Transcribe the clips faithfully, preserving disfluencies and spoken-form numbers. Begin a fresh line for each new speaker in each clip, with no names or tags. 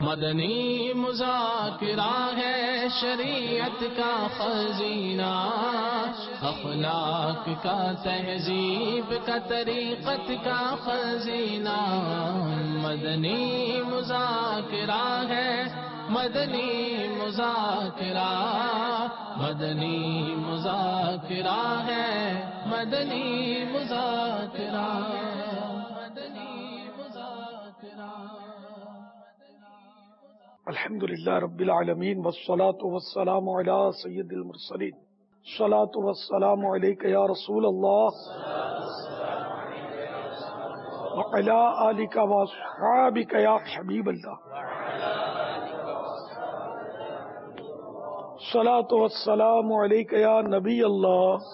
مدنی مذاکرہ ہے شریعت کا خزینہ، اخلاق کا تہذیب کا طریقت کا خزینہ، مدنی مذاکرہ ہے مدنی مذاکرہ، مدنی مذاکرہ ہے مدنی مذاکرہ، مدنی مذاکرہ۔
الحمد للہ رب العالمین والصلاة والسلام علی سید المرسلین، الصلاة والسلام علیک یا رسول اللہ وعلی آلک واصحابک یا حبیب اللہ، الصلاة والسلام علیک یا نبی اللہ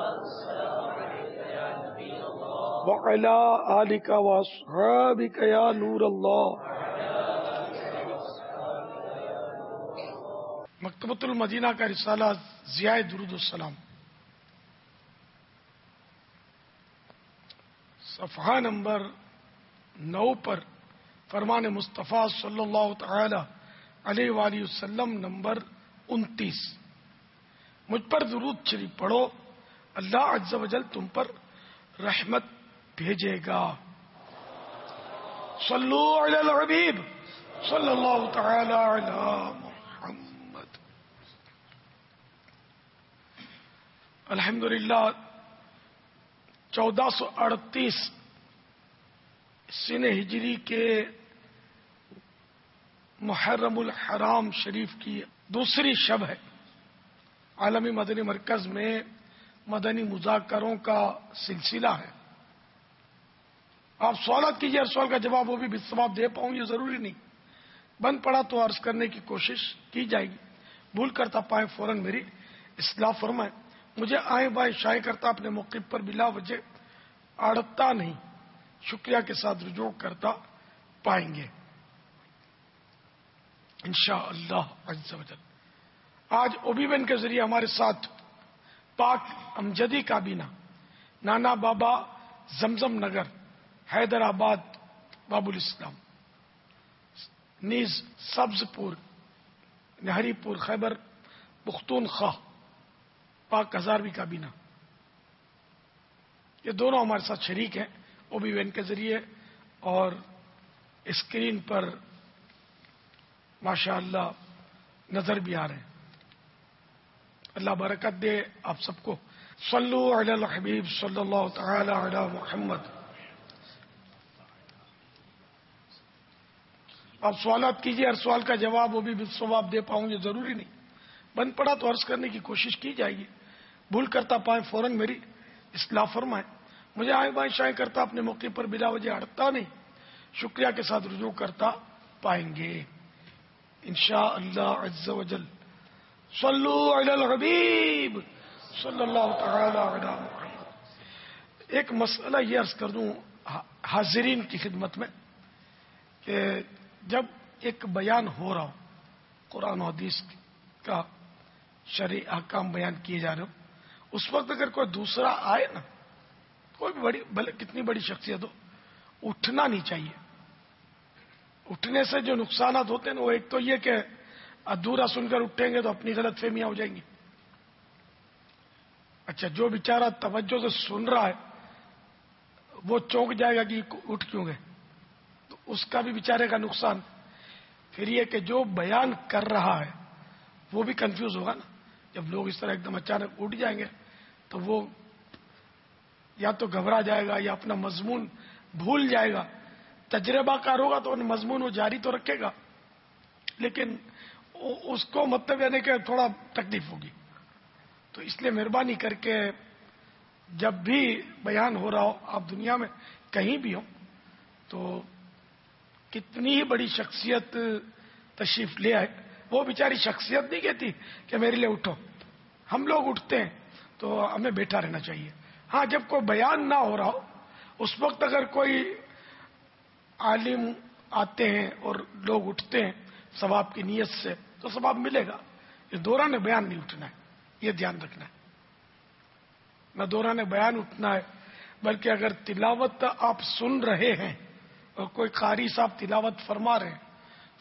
وعلی آلک واصحابک یا نور اللہ۔ مکتبۃ المدینہ کا رسالہ ضیاء درود السلام، صفحہ نمبر نو پر فرمان مصطفیٰ صلی اللہ تعالی علیہ وآلہ وسلم نمبر انتیس، مجھ پر درود شریف پڑھو، اللہ عز و جل تم پر رحمت بھیجے گا۔ صلو علی الحبیب صلی اللہ تعالی علی محمد۔ الحمدللہ چودہ سو اڑتیس سن ہجری کے محرم الحرام شریف کی دوسری شب ہے۔ عالمی مدنی مرکز میں مدنی مذاکروں کا سلسلہ ہے۔ آپ سوالات کیجیے، ہر سوال کا جواب وہ بھی بالثواب دے پاؤں یہ ضروری نہیں، بند پڑا تو عرض کرنے کی کوشش کی جائے گی، بھول کرتا پائیں فوراً میری اصلاح فرمائیں، مجھے آئیں بائیں شائع کرتا اپنے موقف پر بلا وجہ اڑتا نہیں، شکریہ کے ساتھ رجوع کرتا پائیں گے انشاءاللہ عز و جل۔ آج اوبیبن کے ذریعے ہمارے ساتھ پاک امجدی کابینہ نانا بابا زمزم نگر حیدرآباد باب الاسلام نیز سبز پور نہری پور خیبر پختونخوا پاک ہزاروی کابینہ، یہ دونوں ہمارے ساتھ شریک ہیں اوبی وین کے ذریعے، اور اسکرین پر ماشاء اللہ نظر بھی آ رہے ہیں۔ اللہ برکت دے آپ سب کو۔ صلو علی الحبیب صلی اللہ تعالی علی محمد۔ آپ سوالات کیجیے، ہر سوال کا جواب وہ بھی بالثواب دے پاؤں یہ ضروری نہیں، بند پڑا تو عرض کرنے کی کوشش کی جائے گی، بھول کرتا پائیں فوراً میری اصلاح فرمائیں، مجھے آئیں بائیں شائع کرتا اپنے موقع پر بلا وجہ اڑتا نہیں، شکریہ کے ساتھ رجوع کرتا پائیں گے انشاءاللہ عز و جل۔ صلو علی الحبیب صلی اللہ تعالی علی محمد۔ ایک مسئلہ یہ عرض کر دوں حاضرین کی خدمت میں کہ جب ایک بیان ہو رہا ہو قرآن و حدیث کا، شرعی احکام بیان کیے جا رہے ہو، اس وقت اگر کوئی دوسرا آئے نا، کوئی بھی بڑی بھلے کتنی بڑی شخصیت ہو، اٹھنا نہیں چاہیے۔ اٹھنے سے جو نقصانات ہوتے ہیں وہ ایک تو یہ کہ ادھورا سن کر اٹھیں گے تو اپنی غلط فہمیاں ہو جائیں گی۔ اچھا، جو بیچارہ توجہ سے سن رہا ہے وہ چونک جائے گا کہ اٹھ کیوں گئے، تو اس کا بھی بیچارے کا نقصان۔ پھر یہ کہ جو بیان کر رہا ہے وہ بھی کنفیوز ہوگا نا، جب لوگ اس طرح ایک دم اچانک اٹھ جائیں گے تو وہ یا تو گھبرا جائے گا یا اپنا مضمون بھول جائے گا۔ تجربہ کار ہوگا تو مضمون وہ جاری تو رکھے گا، لیکن اس کو مطلب یعنی کہ تھوڑا تکلیف ہوگی۔ تو اس لیے مہربانی کر کے جب بھی بیان ہو رہا ہو، آپ دنیا میں کہیں بھی ہو، تو کتنی ہی بڑی شخصیت تشریف لے آئے، وہ بیچاری شخصیت نہیں کہتی کہ میرے لیے اٹھو، ہم لوگ اٹھتے ہیں تو ہمیں بیٹھا رہنا چاہیے۔ ہاں، جب کوئی بیان نہ ہو رہا ہو اس وقت اگر کوئی عالم آتے ہیں اور لوگ اٹھتے ہیں ثواب کی نیت سے تو ثواب ملے گا۔ یہ دوران بیان نہیں اٹھنا ہے، یہ دھیان رکھنا ہے، نہ دوران بیان اٹھنا ہے، بلکہ اگر تلاوت آپ سن رہے ہیں اور کوئی قاری صاحب تلاوت فرما رہے ہیں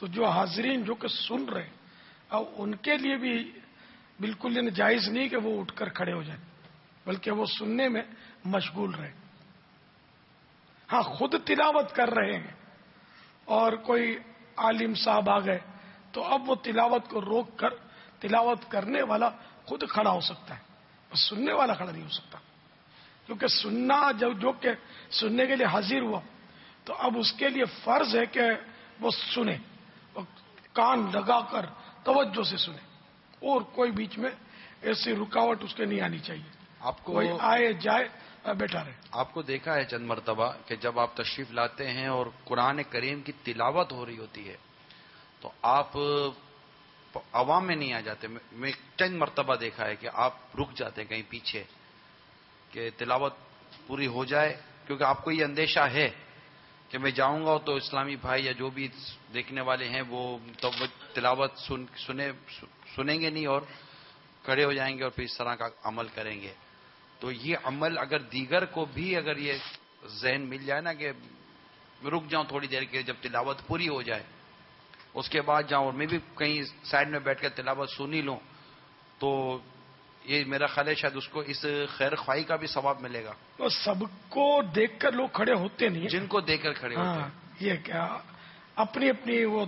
تو جو حاضرین جو کہ سن رہے اب ان کے لیے بھی بالکل یہ جائز نہیں کہ وہ اٹھ کر کھڑے ہو جائیں، بلکہ وہ سننے میں مشغول رہے۔ ہاں خود تلاوت کر رہے ہیں اور کوئی عالم صاحب آ گئے تو اب وہ تلاوت کو روک کر تلاوت کرنے والا خود کھڑا ہو سکتا ہے، بس سننے والا کھڑا نہیں ہو سکتا، کیونکہ سننا جو جو کہ سننے کے لیے حاضر ہوا تو اب اس کے لیے فرض ہے کہ وہ سنے، کان لگا کر توجہ سے سنے، اور کوئی بیچ میں ایسی رکاوٹ اس کے نہیں آنی چاہیے۔
آپ کو
کوئی آئے جائے بیٹھا رہے۔
آپ کو دیکھا ہے چند مرتبہ کہ جب آپ تشریف لاتے ہیں اور قرآن کریم کی تلاوت ہو رہی ہوتی ہے تو آپ عوام میں نہیں آ جاتے، میں چند مرتبہ دیکھا ہے کہ آپ رک جاتے ہیں کہیں پیچھے کہ تلاوت پوری ہو جائے، کیونکہ آپ کو یہ اندیشہ ہے کہ میں جاؤں گا تو اسلامی بھائی یا جو بھی دیکھنے والے ہیں وہ تلاوت سن سنے سنیں گے نہیں اور کھڑے ہو جائیں گے اور پھر اس طرح کا عمل کریں گے۔ تو یہ عمل اگر دیگر کو بھی اگر یہ ذہن مل جائے نا کہ رک جاؤں تھوڑی دیر کے، جب تلاوت پوری ہو جائے اس کے بعد جاؤں اور میں بھی کہیں سائڈ میں بیٹھ کر تلاوت سن ہی لوں، تو یہ میرا خیال ہے شاید اس کو اس خیر خواہی کا بھی ثواب ملے گا۔
تو سب کو دیکھ کر لوگ کھڑے ہوتے نہیں،
جن کو دیکھ کر کھڑے ہوتے ہیں
یہ کیا اپنی اپنی وہ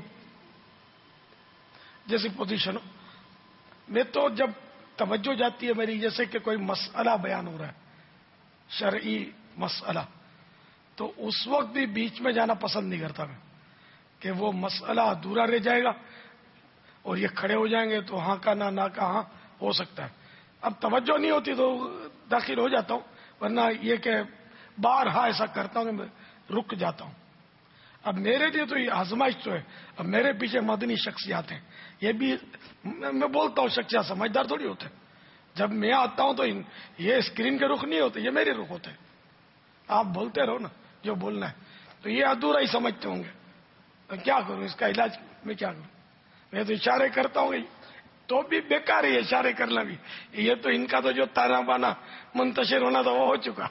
جیسی پوزیشن ہو۔ میں تو جب توجہ جاتی ہے میری، جیسے کہ کوئی مسئلہ بیان ہو رہا ہے شرعی مسئلہ، تو اس وقت بھی بیچ میں جانا پسند نہیں کرتا میں، کہ وہ مسئلہ ادھورا رہ جائے گا اور یہ کھڑے ہو جائیں گے تو ہاں کا نہ نہ کا ہاں ہو سکتا ہے۔ اب توجہ نہیں ہوتی تو داخل ہو جاتا ہوں، ورنہ یہ کہ بارہا ایسا کرتا ہوں کہ میں رک جاتا ہوں۔ اب میرے لیے تو یہ آزمائش تو ہے، اب میرے پیچھے مدنی شخصیات ہیں، یہ بھی میں بولتا ہوں شخصیات سمجھدار تھوڑی ہوتے ہیں، جب میں آتا ہوں تو یہ اسکرین کے رخ نہیں ہوتے، یہ میرے رخ ہوتے ہیں۔ آپ بولتے رہو نا جو بولنا ہے، تو یہ ادھورا ہی سمجھتے ہوں گے، کیا کروں اس کا علاج میں کیا کروں؟ میں تو اشارے کرتا ہوں تو بھی بیکار ہے اشارے کرنا بھی، یہ تو ان کا تو جو تانا بانا منتشر ہونا تھا وہ ہو چکا،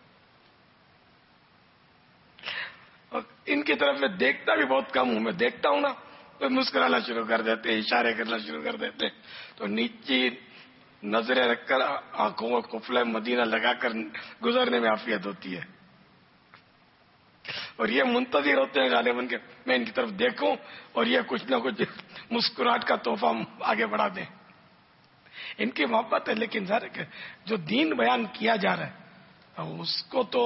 اور ان کی طرف میں دیکھتا بھی بہت کم ہوں، میں دیکھتا ہوں نا تو مسکرانا شروع کر دیتے، اشارے کرنا شروع کر دیتے، تو نیچی نظریں رکھ کر آنکھوں کو قفلہ مدینہ لگا کر گزرنے میں عافیت ہوتی ہے، اور یہ منتظر ہوتے ہیں غالباً کہ میں ان کی طرف دیکھوں اور یہ کچھ نہ کچھ مسکراہٹ کا تحفہ آگے بڑھا دیں۔ ان کی محبت ہے، لیکن ظاہر ہے کہ جو دین بیان کیا جا رہا ہے اس کو تو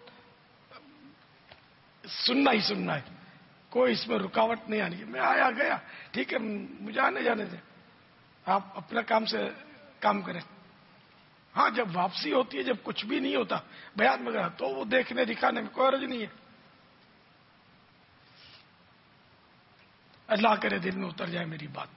سننا ہی سننا ہے، کوئی اس میں رکاوٹ نہیں آنی ہے۔ میں آیا گیا ٹھیک ہے، مجھے آنے جانے دیں، آپ اپنا کام سے کام کریں۔ ہاں جب واپسی ہوتی ہے، جب کچھ بھی نہیں ہوتا بیان وغیرہ، تو وہ دیکھنے دکھانے میں کوئی حرج نہیں ہے، اللہ کرے دل میں اتر جائے میری بات۔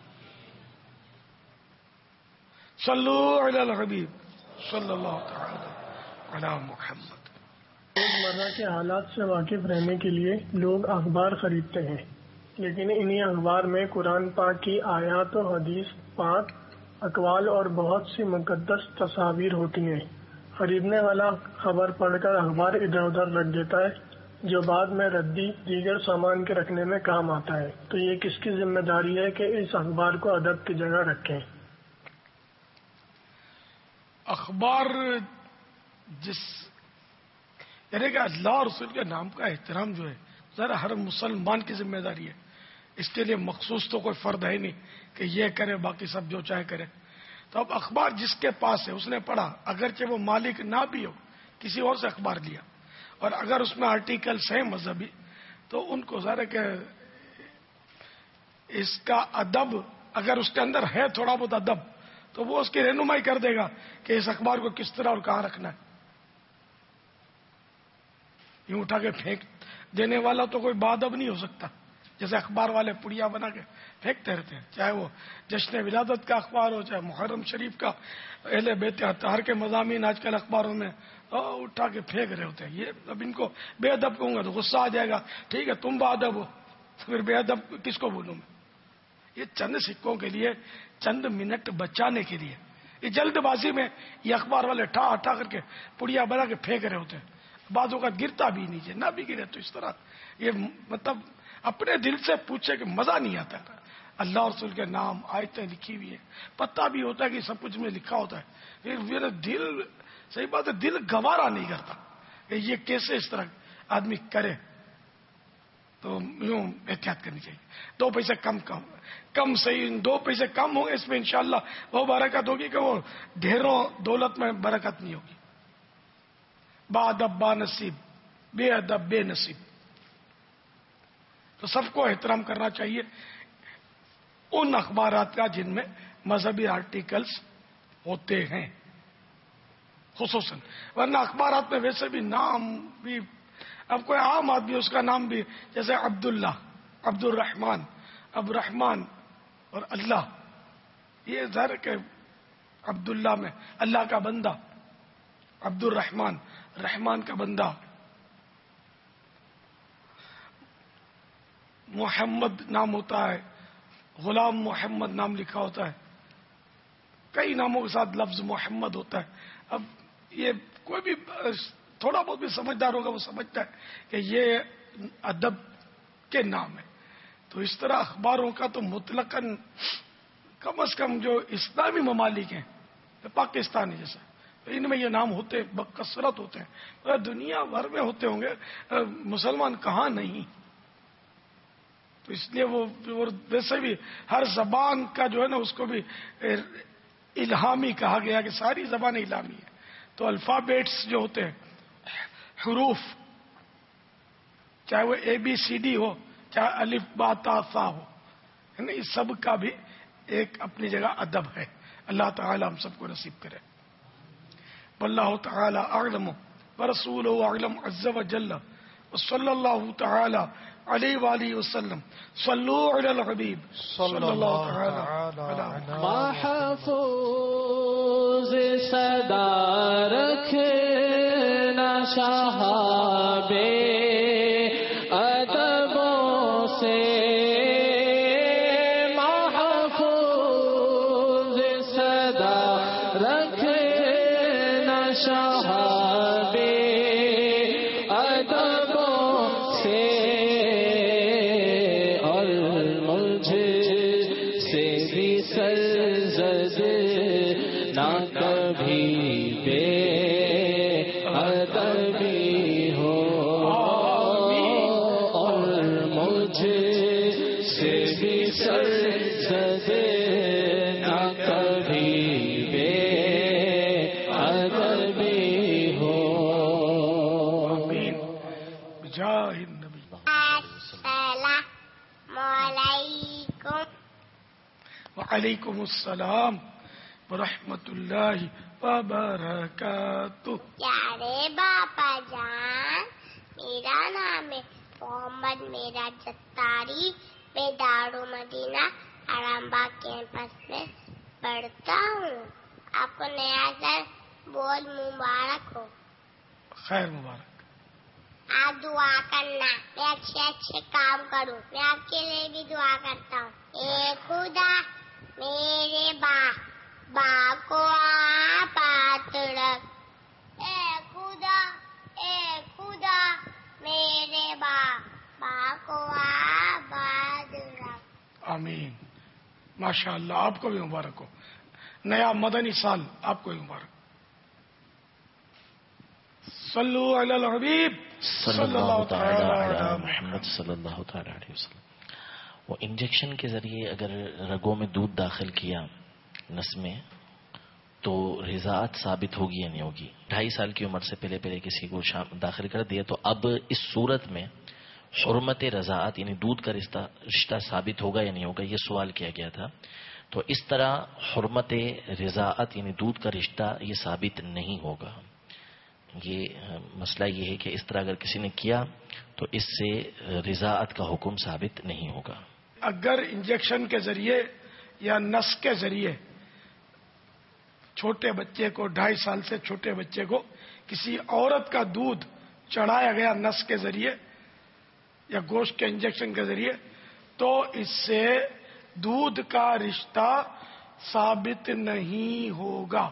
صلو علی الحبیب صلی اللہ تعالی علی محمد۔
روزمرہ کے حالات سے واقف رہنے کے لیے لوگ اخبار خریدتے ہیں، لیکن انہی اخبار میں قرآن پاک کی آیات و حدیث پاک، اقوال اور بہت سی مقدس تصاویر ہوتی ہیں۔ خریدنے والا خبر پڑھ کر اخبار ادھر ادھر رکھ دیتا ہے، جو بعد میں ردی دیگر سامان کے رکھنے میں کام آتا ہے۔ تو یہ کس کی ذمہ داری ہے کہ اس اخبار کو ادب کی جگہ رکھیں؟
اخبار جس یعنی کہ اللہ اور رسول کے نام کا احترام جو ہے ذرا ہر مسلمان کی ذمہ داری ہے، اس کے لیے مخصوص تو کوئی فرد ہے نہیں کہ یہ کرے باقی سب جو چاہے کرے۔ تو اب اخبار جس کے پاس ہے اس نے پڑھا، اگرچہ وہ مالک نہ بھی ہو، کسی اور سے اخبار لیا، اور اگر اس میں آرٹیکلس ہیں مذہبی تو ان کو ظاہر ہے کہ اس کا ادب اگر اس کے اندر ہے تھوڑا بہت ادب تو وہ اس کی رہنمائی کر دے گا کہ اس اخبار کو کس طرح اور کہاں رکھنا ہے۔ یوں اٹھا کے پھینک دینے والا تو کوئی بادب نہیں ہو سکتا، جیسے اخبار والے پڑیا بنا کے پھینکتے رہتے ہیں، چاہے وہ جشن ولادت کا اخبار ہو، چاہے محرم شریف کا، اہل بیت اطہار کے مضامین آج کل اخباروں میں اٹھا کے پھینک رہے ہوتے ہیں۔ یہ اب ان کو بے ادب کہوں گا تو غصہ آ جائے گا، ٹھیک ہے تم با ادب ہو، پھر بے ادب کس کو بولوں میں؟ یہ چند سکوں کے لیے، چند منٹ بچانے کے لیے، یہ جلد بازی میں یہ اخبار والے ٹھا ٹھا کر کے پڑیا بنا کے پھینک رہے ہوتے ہیں، بعضوں کا گرتا بھی نیچے، نہ بھی گرے تو اس طرح یہ مطلب اپنے دل سے پوچھے کہ مزہ نہیں آتا ہے. اللہ اور رسول کے نام آیتیں لکھی ہوئی ہیں, پتہ بھی ہوتا ہے کہ سب کچھ میں لکھا ہوتا ہے, پھر میرا دل, صحیح بات ہے, دل گوارا نہیں کرتا کہ یہ کیسے اس طرح آدمی کرے. تو یوں احتیاط کرنی چاہیے. دو پیسے کم کم کم صحیح, دو پیسے کم ہوں گے اس میں انشاءاللہ وہ برکت ہوگی کہ وہ ڈھیروں دولت میں برکت نہیں ہوگی. با ادب با نصیب, بے ادب بے نصیب. تو سب کو احترام کرنا چاہیے ان اخبارات کا جن میں مذہبی آرٹیکلز ہوتے ہیں خصوصاً, ورنہ اخبارات میں ویسے بھی نام بھی, اب کوئی عام آدمی اس کا نام بھی جیسے عبداللہ, عبد الرحمان, عبد الرحمان اور اللہ, یہ ظاہر کہ عبداللہ میں اللہ کا بندہ, عبد الرحمان رحمان کا بندہ. محمد نام ہوتا ہے, غلام محمد نام لکھا ہوتا ہے, کئی ناموں کے ساتھ لفظ محمد ہوتا ہے. اب یہ کوئی بھی تھوڑا بہت بھی سمجھدار ہوگا وہ سمجھتا ہے کہ یہ ادب کے نام ہے. تو اس طرح اخباروں کا تو مطلقاً کم از کم جو اسلامی ممالک ہیں, پاکستان جیسا, ان میں یہ نام ہوتے بکثرت ہوتے ہیں. دنیا بھر میں ہوتے ہوں گے, مسلمان کہاں نہیں. تو اس لیے وہ ویسے بھی ہر زبان کا جو ہے نا اس کو بھی الہامی کہا گیا کہ ساری زبانیں الہامی ہیں. تو الفابیٹس جو ہوتے ہیں, حروف, چاہے وہ اے بی سی ڈی ہو, چاہے الف با تا ثا ہو, ہے نا, اس سب کا بھی ایک اپنی جگہ ادب ہے. اللہ تعالی ہم سب کو نصیب کرے. واللہ تعالی اعلم ورسولہ اعلم عز وجل وصلی اللہ تعالی علیہ وآلہ وسلم. صلو علی الحبیب صلی اللہ تعالی علی
محفوظ صدا رکھنا شہاب ادبوں سے, محفوظ صدا رکھنا شہاب ادبوں سے, اور مجھ سے بھی سرزد نہ کبھی بے ادبی ہو, اور مجھ سے بھی سرزد نہ کبھی بے ادبی ہو.
جاہ النبی.
السلام علیکم.
وعلیکم السلام ورحمۃ اللہ وبرکاتہ.
پیارے باپا جان, میرا نام ہے محمد میرا جتاری. میں دارالمدینہ حرم باغ کیمپس میں پڑھتا ہوں. آپ کو نیا سال بہت مبارک ہو.
خیر مبارک.
آپ دعا کرنا میں اچھے اچھے کام کروں. میں آپ کے لیے بھی دعا کرتا ہوں. اے خدا میرے با با کو آباد رکھ. اے خدا اے خدا میرے با با کو آباد رکھ.
آمین. ماشاء اللہ, آپ کو بھی مبارک ہو. نیا مدنی سال آپ کو بھی مبارک. صلو علی الحبیب
صلی اللہ تعالی علی محمد صلی اللہ تعالی علیہ وسلم. وہ انجیکشن کے ذریعے اگر رگوں میں دودھ داخل کیا نس میں تو رضاعت ثابت ہوگی یا نہیں ہوگی؟ ڈھائی سال کی عمر سے پہلے پہلے کسی کو داخل کر دیا تو اب اس صورت میں حرمت رضاعت یعنی دودھ کا رشتہ رشتہ ثابت ہوگا یا نہیں ہوگا, یہ سوال کیا گیا تھا. تو اس طرح حرمت رضاعت یعنی دودھ کا رشتہ یہ ثابت نہیں ہوگا. یہ مسئلہ یہ ہے کہ اس طرح اگر کسی نے کیا تو اس سے رضاعت کا حکم ثابت نہیں ہوگا.
اگر انجیکشن کے ذریعے یا نس کے ذریعے چھوٹے بچے کو, ڈھائی سال سے چھوٹے بچے کو کسی عورت کا دودھ چڑھایا گیا نس کے ذریعے یا گوشت کے انجیکشن کے ذریعے, تو اس سے دودھ کا رشتہ ثابت نہیں ہوگا.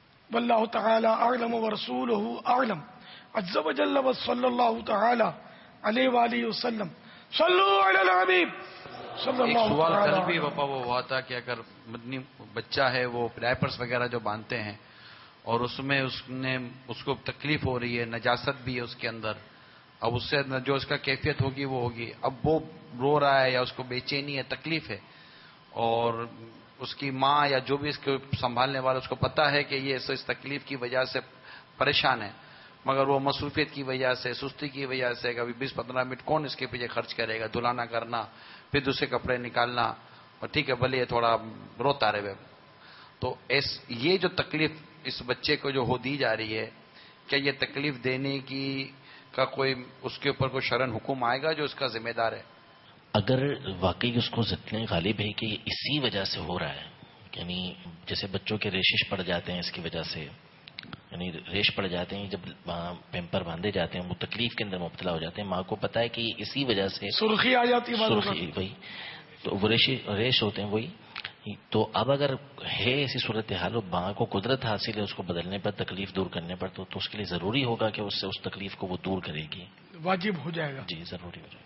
واللہ تعالی اعلم ورسولہ اعلم عز وجل وصلی اللہ تعالی علیہ وآلہ وسلم صلو علی الحبیب صلی
ایک
اللہ
سوال کل
تعالی
بھی باپا وہ ہوا تھا کہ اگر مدنی بچہ ہے وہ ڈائپرس وغیرہ جو باندھتے ہیں اور اس میں اس نے اس کو تکلیف ہو رہی ہے، نجاست بھی ہے اس کے اندر، اب اس سے جو اس کا کیفیت ہوگی وہ ہوگی، اب وہ رو رہا ہے یا اس کو بے چینی ہے، تکلیف ہے، اور اس کی ماں یا جو بھی اس کو سنبھالنے والا اس کو پتا ہے کہ یہ اس تکلیف کی وجہ سے پریشان ہے، مگر وہ مصروفیت کی وجہ سے، سستی کی وجہ سے کبھی بیس پندرہ منٹ کون اس کے پیچھے خرچ کرے گا، دھلانا کرنا، پھر دوسرے کپڑے نکالنا، اور ٹھیک ہے بھلے یہ تھوڑا روتا رہے، تو اس یہ جو تکلیف اس بچے کو جو ہو دی جا رہی ہے، کیا یہ تکلیف دینے کی کا کوئی اس کے اوپر کوئی شرعن حکم آئے گا جو اس کا ذمہ دار ہے؟
اگر واقعی اس کو ذہن غالب ہے کہ یہ اسی وجہ سے ہو رہا ہے، یعنی جیسے بچوں کے ریشش پڑ جاتے ہیں اس کی وجہ سے، یعنی ریش پڑ جاتے ہیں جب پیمپر باندھے جاتے ہیں وہ تکلیف کے اندر مبتلا ہو جاتے ہیں، ماں کو پتا ہے کہ اسی وجہ سے
سرخی آ جاتی ہے،
سرخی وہی تو وہ ریش ریش ہوتے ہیں وہی، تو اب اگر ہے ایسی صورتحال اور ماں کو قدرت حاصل ہے اس کو بدلنے پر، تکلیف دور کرنے پر، تو, تو اس کے لیے ضروری ہوگا کہ اس سے اس تکلیف کو وہ دور کرے گی،
واجب ہو جائے گا،
جی ضروری ہو جائے گا۔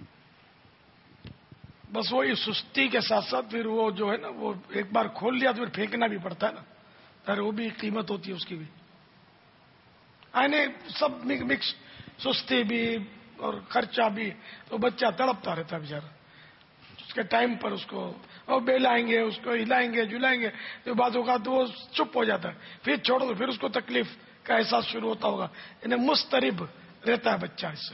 بس وہی سستی کے ساتھ ساتھ پھر وہ جو ہے نا وہ ایک بار کھول لیا تو پھر پھینکنا بھی پڑتا ہے نا، پھر وہ بھی قیمت ہوتی ہے اس کی بھی، آنے سب مکس، سستی بھی اور خرچہ بھی، تو بچہ تڑپتا رہتا ہے بیچارہ، اس کے ٹائم پر اس کو اور بیلائیں گے، اس کو ہلائیں گے جلائیں گے، تو بعد اوقات تو وہ چپ ہو جاتا ہے، پھر چھوڑ دو پھر اس کو تکلیف کا احساس شروع ہوتا ہوگا، انہیں مسترب رہتا ہے بچہ اس سے،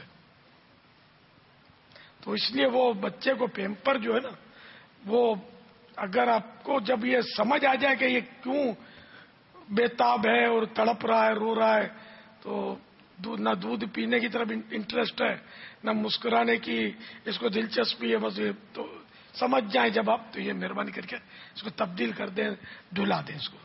تو اس لیے وہ بچے کو پیمپر جو ہے نا وہ اگر آپ کو جب یہ سمجھ آ جائے کہ یہ کیوں بےتاب ہے اور تڑپ رہا ہے، رو رہا ہے، تو نہ دودھ پینے کی طرف انٹرسٹ ہے نہ مسکرانے کی اس کو دلچسپی ہے، بس یہ تو سمجھ جائیں جب آپ، تو یہ مہربانی کر کے اس کو تبدیل کر دیں، دھلا دیں اس کو۔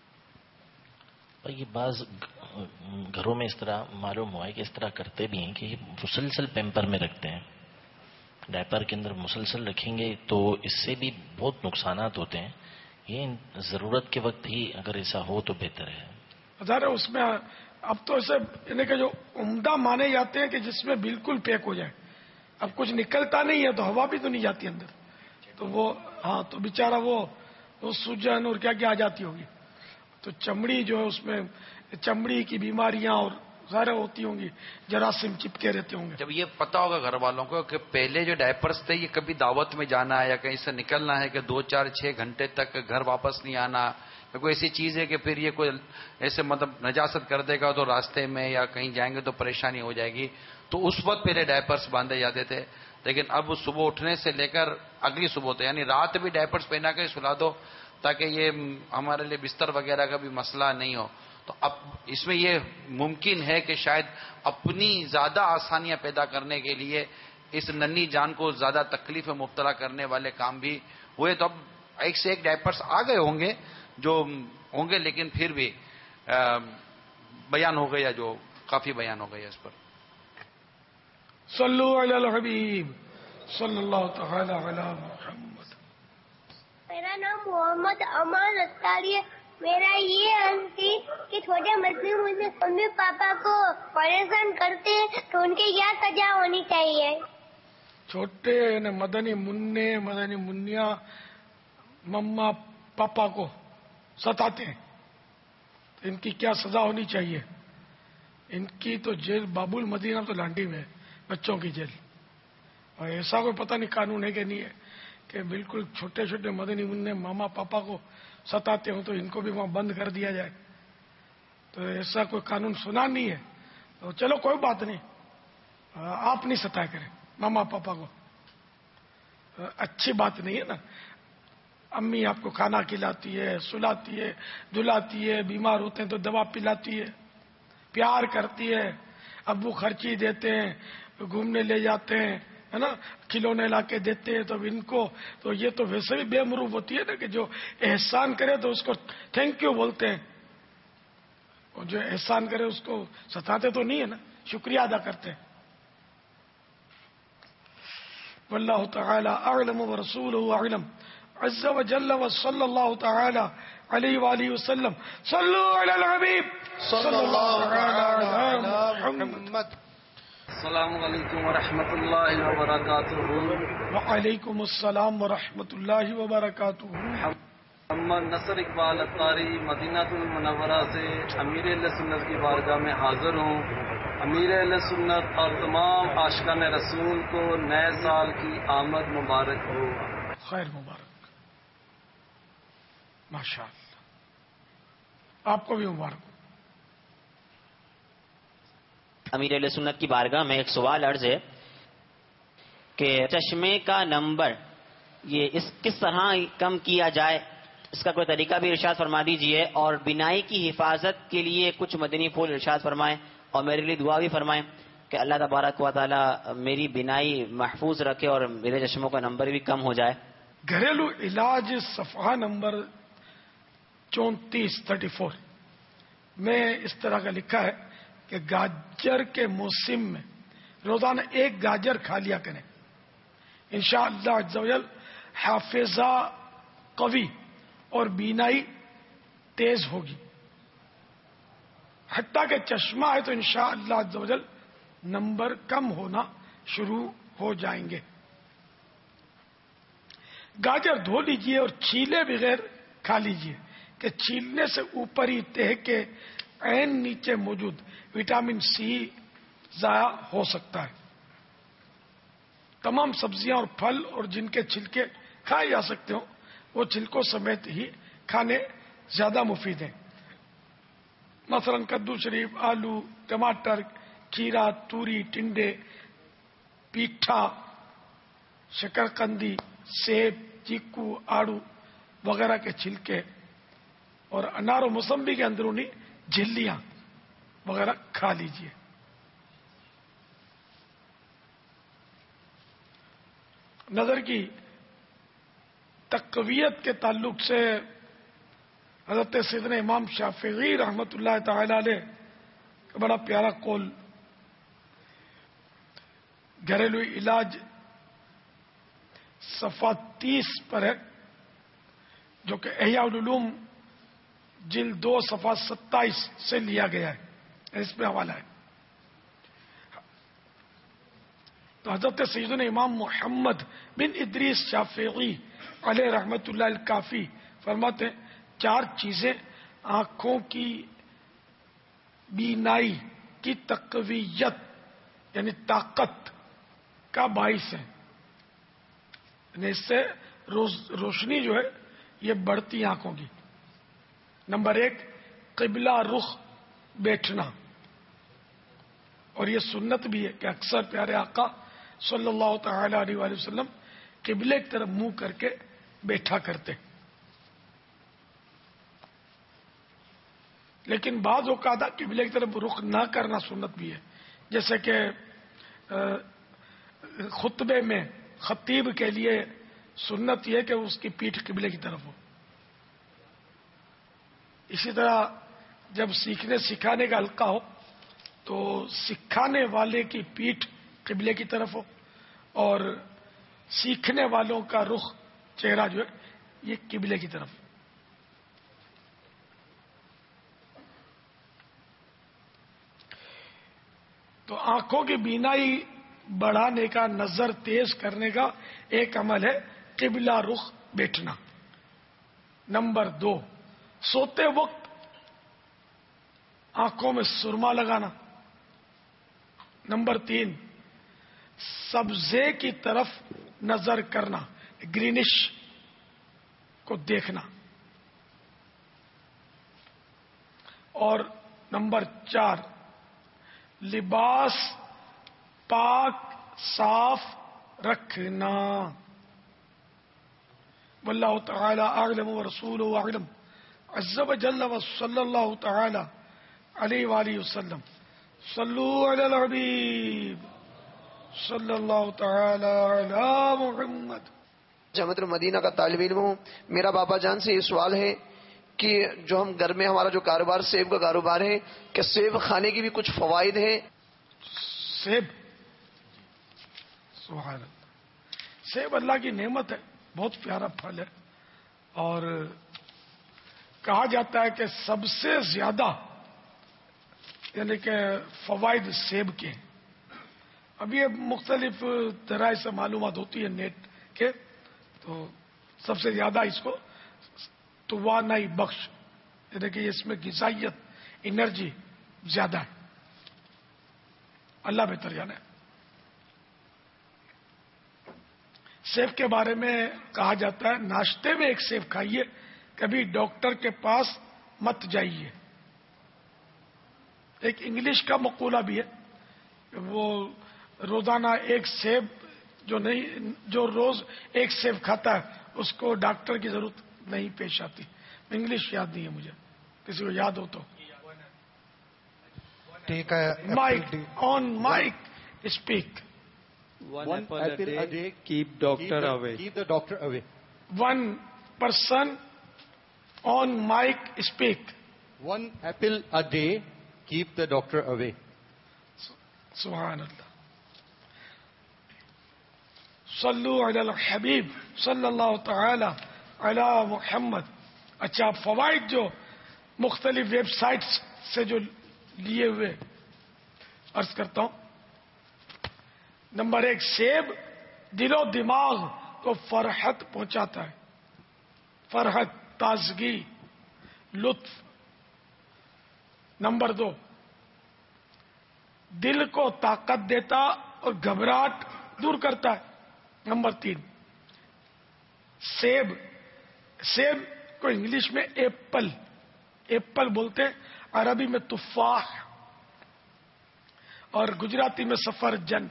یہ بعض گھروں میں اس طرح معلوم ہوا ہے کہ اس طرح کرتے بھی ہیں کہ یہ مسلسل پیمپر میں رکھتے ہیں، ڈائپر کے اندر مسلسل رکھیں گے تو اس سے بھی بہت نقصانات ہوتے ہیں، یہ ضرورت کے وقت ہی اگر ایسا ہو تو بہتر ہے۔
ظاہر ہے اس میں اب تو ایسے انہیں کہ جو عمدہ مانے جاتے ہیں کہ جس میں بالکل پیک ہو جائے، اب کچھ نکلتا نہیں ہے تو ہوا بھی تو نہیں جاتی اندر، تو وہ ہاں تو بیچارہ وہ وہ سوجن اور کیا کیا آ جاتی ہوگی، تو چمڑی جو ہے اس میں چمڑی کی بیماریاں اور ظاہر ہوتی ہوں گی، جراثیم چپکے رہتے ہوں گے۔
جب یہ پتا ہوگا گھر والوں کو کہ پہلے جو ڈائپرس تھے یہ کبھی دعوت میں جانا ہے یا کہیں سے نکلنا ہے کہ دو چار چھ گھنٹے تک گھر واپس نہیں آنا، یا کوئی ایسی چیز ہے کہ پھر یہ کوئی ایسے مطلب نجاست کر دے گا تو راستے میں یا کہیں جائیں گے تو پریشانی ہو جائے گی، تو اس وقت پہلے ڈائپرس باندھے جاتے تھے، لیکن اب صبح اٹھنے سے لے کر اگلی صبح تک یعنی رات بھی ڈائپرس پہنا کے سلا دو تاکہ یہ ہمارے لیے بستر وغیرہ کا بھی مسئلہ نہیں ہو۔ تو اب اس میں یہ ممکن ہے کہ شاید اپنی زیادہ آسانیاں پیدا کرنے کے لیے اس ننھی جان کو زیادہ تکلیف میں مبتلا کرنے والے کام بھی ہوئے، تو اب ایک سے ایک ڈائپرس آ گئے ہوں گے جو ہوں گے، لیکن پھر بھی بیان ہو گیا جو کافی بیان ہو گیا اس پر۔
صلو علی الحبیب صلی اللہ تعالی علی محمد۔
میرا نام محمد امان اختاری ہے۔ میرا یہ عرض تھی کہ چھوٹے مدنی مجھے امی پاپا کو پریشان کرتے ہیں تو ان کی کیا سزا ہونی چاہیے؟
چھوٹے مدنی منع مدنی منیا مما پاپا کو ستاتے ہیں تو ان کی کیا سزا ہونی چاہیے؟ ان کی تو جیل باب المدینہ تو لانڈی میں بچوں کی جیل، اور ایسا کوئی پتہ نہیں قانون ہے کہ نہیں ہے کہ بالکل چھوٹے چھوٹے مدنی منع ماما پاپا کو ستاتے ہوں تو ان کو بھی وہاں بند کر دیا جائے، تو ایسا کوئی قانون سنا نہیں ہے، تو چلو کوئی بات نہیں، آپ نہیں ستایا کریں ماما پاپا کو، اچھی بات نہیں ہے نا۔ امی آپ کو کھانا کھلاتی ہے، سلاتی ہے، دھلاتی ہے، بیمار ہوتے ہیں تو دوا پلاتی ہے، پیار کرتی ہے، ابو خرچی دیتے ہیں، گھومنے لے جاتے ہیں، ہے نا، کھلونے لا کے دیتے ہیں، تو اب ان کو تو یہ تو ویسے بھی بے مروب ہوتی ہے نا کہ جو احسان کرے تو اس کو تھینک یو بولتے ہیں، اور جو احسان کرے اس کو ستاتے تو نہیں ہے نا، شکریہ ادا کرتے ہیں۔ واللہ تعالی اعلم ورسولہ اعلم عز وجل وصلی اللہ تعالی علیہ وآلہ وسلم۔ صلو علی الحبیب صلی اللہ تعالی علی محمد۔
السلام علیکم ورحمۃ اللہ وبرکاتہ.
وعلیکم السلام ورحمۃ اللہ وبرکاتہ.
محمد نصر اقبال اتاری مدینہ المنورہ سے امیر اہل سنت کی بارگاہ میں حاضر ہوں. امیر اہل سنت اور تمام عاشقان رسول کو نئے سال کی آمد مبارک ہو.
خیر مبارک. ماشاء اللہ, آپ کو بھی مبارک ہو.
امیر اہل سنت کی بارگاہ میں ایک سوال عرض ہے کہ چشمے کا نمبر یہ اس کس طرح کم کیا جائے, اس کا کوئی طریقہ بھی ارشاد فرما دیجئے, اور بینائی کی حفاظت کے لیے کچھ مدنی پھول ارشاد فرمائیں, اور میرے لیے دعا بھی فرمائیں کہ اللہ تبارک و تعالی میری بینائی محفوظ رکھے اور میرے چشموں کا نمبر بھی کم ہو جائے.
گھریلو علاج صفحہ نمبر چونتیس تھرٹی فور میں اس طرح کا لکھا ہے کہ گاجر کے موسم میں روزانہ ایک گاجر کھا لیا کریں. انشاءاللہ عز و جل حافظہ قوی اور بینائی تیز ہوگی. حتیٰ کہ چشمہ ہے تو انشاءاللہ عز و جل نمبر کم ہونا شروع ہو جائیں گے. گاجر دھو لیجئے اور چھیلے بغیر کھا لیجئے کہ چھیلنے سے اوپری تہہ کے عین نیچے موجود وٹامن سی ضائع ہو سکتا ہے. تمام سبزیاں اور پھل اور جن کے چھلکے کھائے جا سکتے ہوں وہ چھلکوں سمیت ہی کھانے زیادہ مفید ہیں. مثلا کدو شریف, آلو, ٹماٹر, کھیرا, توری, ٹنڈے, پیٹھا, شکرقندی, سیب, چیکو, آڑو وغیرہ کے چھلکے اور انار و موسمبی کے اندرونی جھلیاں وغیرہ کھا لیجئے. نظر کی تقویت کے تعلق سے حضرت سیدنا امام شافعی رحمۃ اللہ تعالی علیہ کا بڑا پیارا قول گھریلو علاج صفحہ تیس پر ہے, جو کہ احیاء العلوم جلد دو صفحہ ستائیس سے لیا گیا ہے, اس میں حوالہ ہے. تو حضرت سیدنا امام محمد بن ادریس شافعی علیہ رحمت اللہ الکافی فرماتے ہیں چار چیزیں آنکھوں کی بینائی کی تقویت یعنی طاقت کا باعث ہے. یعنی اس سے روز روشنی جو ہے یہ بڑھتی آنکھوں کی. نمبر ایک, قبلہ رخ بیٹھنا, اور یہ سنت بھی ہے کہ اکثر پیارے آقا صلی اللہ تعالی علیہ وآلہ وسلم قبلے کی طرف منہ کر کے بیٹھا کرتے. لیکن بعض اوقات قبلے کی طرف رخ نہ کرنا سنت بھی ہے, جیسے کہ خطبے میں خطیب کے لیے سنت یہ کہ اس کی پیٹھ قبلے کی طرف ہو. اسی طرح جب سیکھنے سکھانے کا حلقہ ہو تو سکھانے والے کی پیٹھ قبلے کی طرف ہو اور سیکھنے والوں کا رخ چہرہ جو ہے یہ قبلے کی طرف. تو آنکھوں کی بینائی بڑھانے کا, نظر تیز کرنے کا ایک عمل ہے قبلہ رخ بیٹھنا. نمبر دو, سوتے وقت آنکھوں میں سرما لگانا. نمبر تین, سبزے کی طرف نظر کرنا, گرینش کو دیکھنا. اور نمبر چار, لباس پاک صاف رکھنا. واللہ تعالی اعلم ورسولہ اعلم عز وجل وصلی اللہ تعالی علیہ وآلہ وسلم. صلو علی الحبیب صلی اللہ تعالی علی محمد.
جامعۃ المدینہ کا طالب علم ہوں. میرا بابا جان سے یہ سوال ہے کہ جو ہم گھر میں ہمارا جو کاروبار سیب کا کاروبار ہے, کہ سیب کھانے کی بھی کچھ فوائد ہیں؟
سیب سبحان اللہ, سیب اللہ کی نعمت ہے, بہت پیارا پھل ہے, اور کہا جاتا ہے کہ سب سے زیادہ یعنی کہ فوائد سیب کے ہیں. اب یہ مختلف ذرائع سے معلومات ہوتی ہے نیٹ کے، تو سب سے زیادہ اس کو توانائی بخش، یعنی کہ اس میں غذائیت انرجی زیادہ ہے، اللہ بہتر جانے۔ سیب کے بارے میں کہا جاتا ہے ناشتے میں ایک سیب کھائیے، کبھی ڈاکٹر کے پاس مت جائیے۔ ایک انگلش کا مقولہ بھی ہے، وہ روزانہ ایک سیب جو نہیں جو روز ایک سیب کھاتا ہے اس کو ڈاکٹر کی ضرورت نہیں پیش آتی۔ انگلش یاد نہیں ہے مجھے، کسی کو یاد ہو تو mic on mic speak.
One apple a day, keep doctor away. Keep the doctor away.
One person on mic speak.
One apple a day, keep the doctor away.
سبحان اللہ۔ صلو علی الحبیب صلی اللہ تعالی علی محمد۔ اچھا، فوائد جو مختلف ویب سائٹس سے جو لیے ہوئے عرض کرتا ہوں۔ نمبر ایک، سیب دل و دماغ کو فرحت پہنچاتا ہے، فرحت، تازگی، لطف۔ نمبر دو، دل کو طاقت دیتا اور گھبراہٹ دور کرتا ہے۔ نمبر تین، سیب سیب کو انگلش میں ایپل ایپل بولتے ہیں، عربی میں تفاح اور گجراتی میں سفرجن۔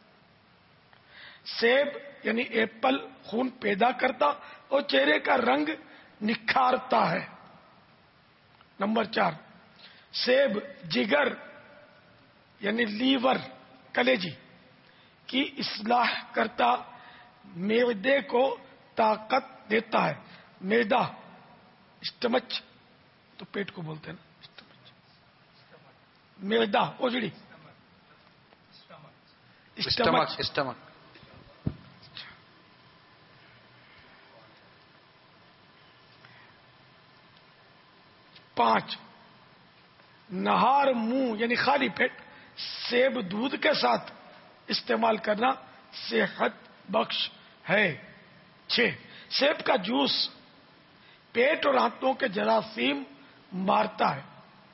سیب یعنی ایپل خون پیدا کرتا اور چہرے کا رنگ نکھارتا ہے۔ نمبر چار، سیب جگر یعنی لیور، کلیجی کی اصلاح کرتا، معدے کو طاقت دیتا ہے۔ معدہ، اسٹمچ تو پیٹ کو بولتے ہیں نا، اسٹمچ، معدہ اوجڑی،
اسٹمک اسٹمک۔
پانچ، نہار منہ یعنی خالی پیٹ سیب دودھ کے ساتھ استعمال کرنا صحت بخش ہے۔ چھ، سیب کا جوس پیٹ اور آنتوں کے جراثیم مارتا ہے۔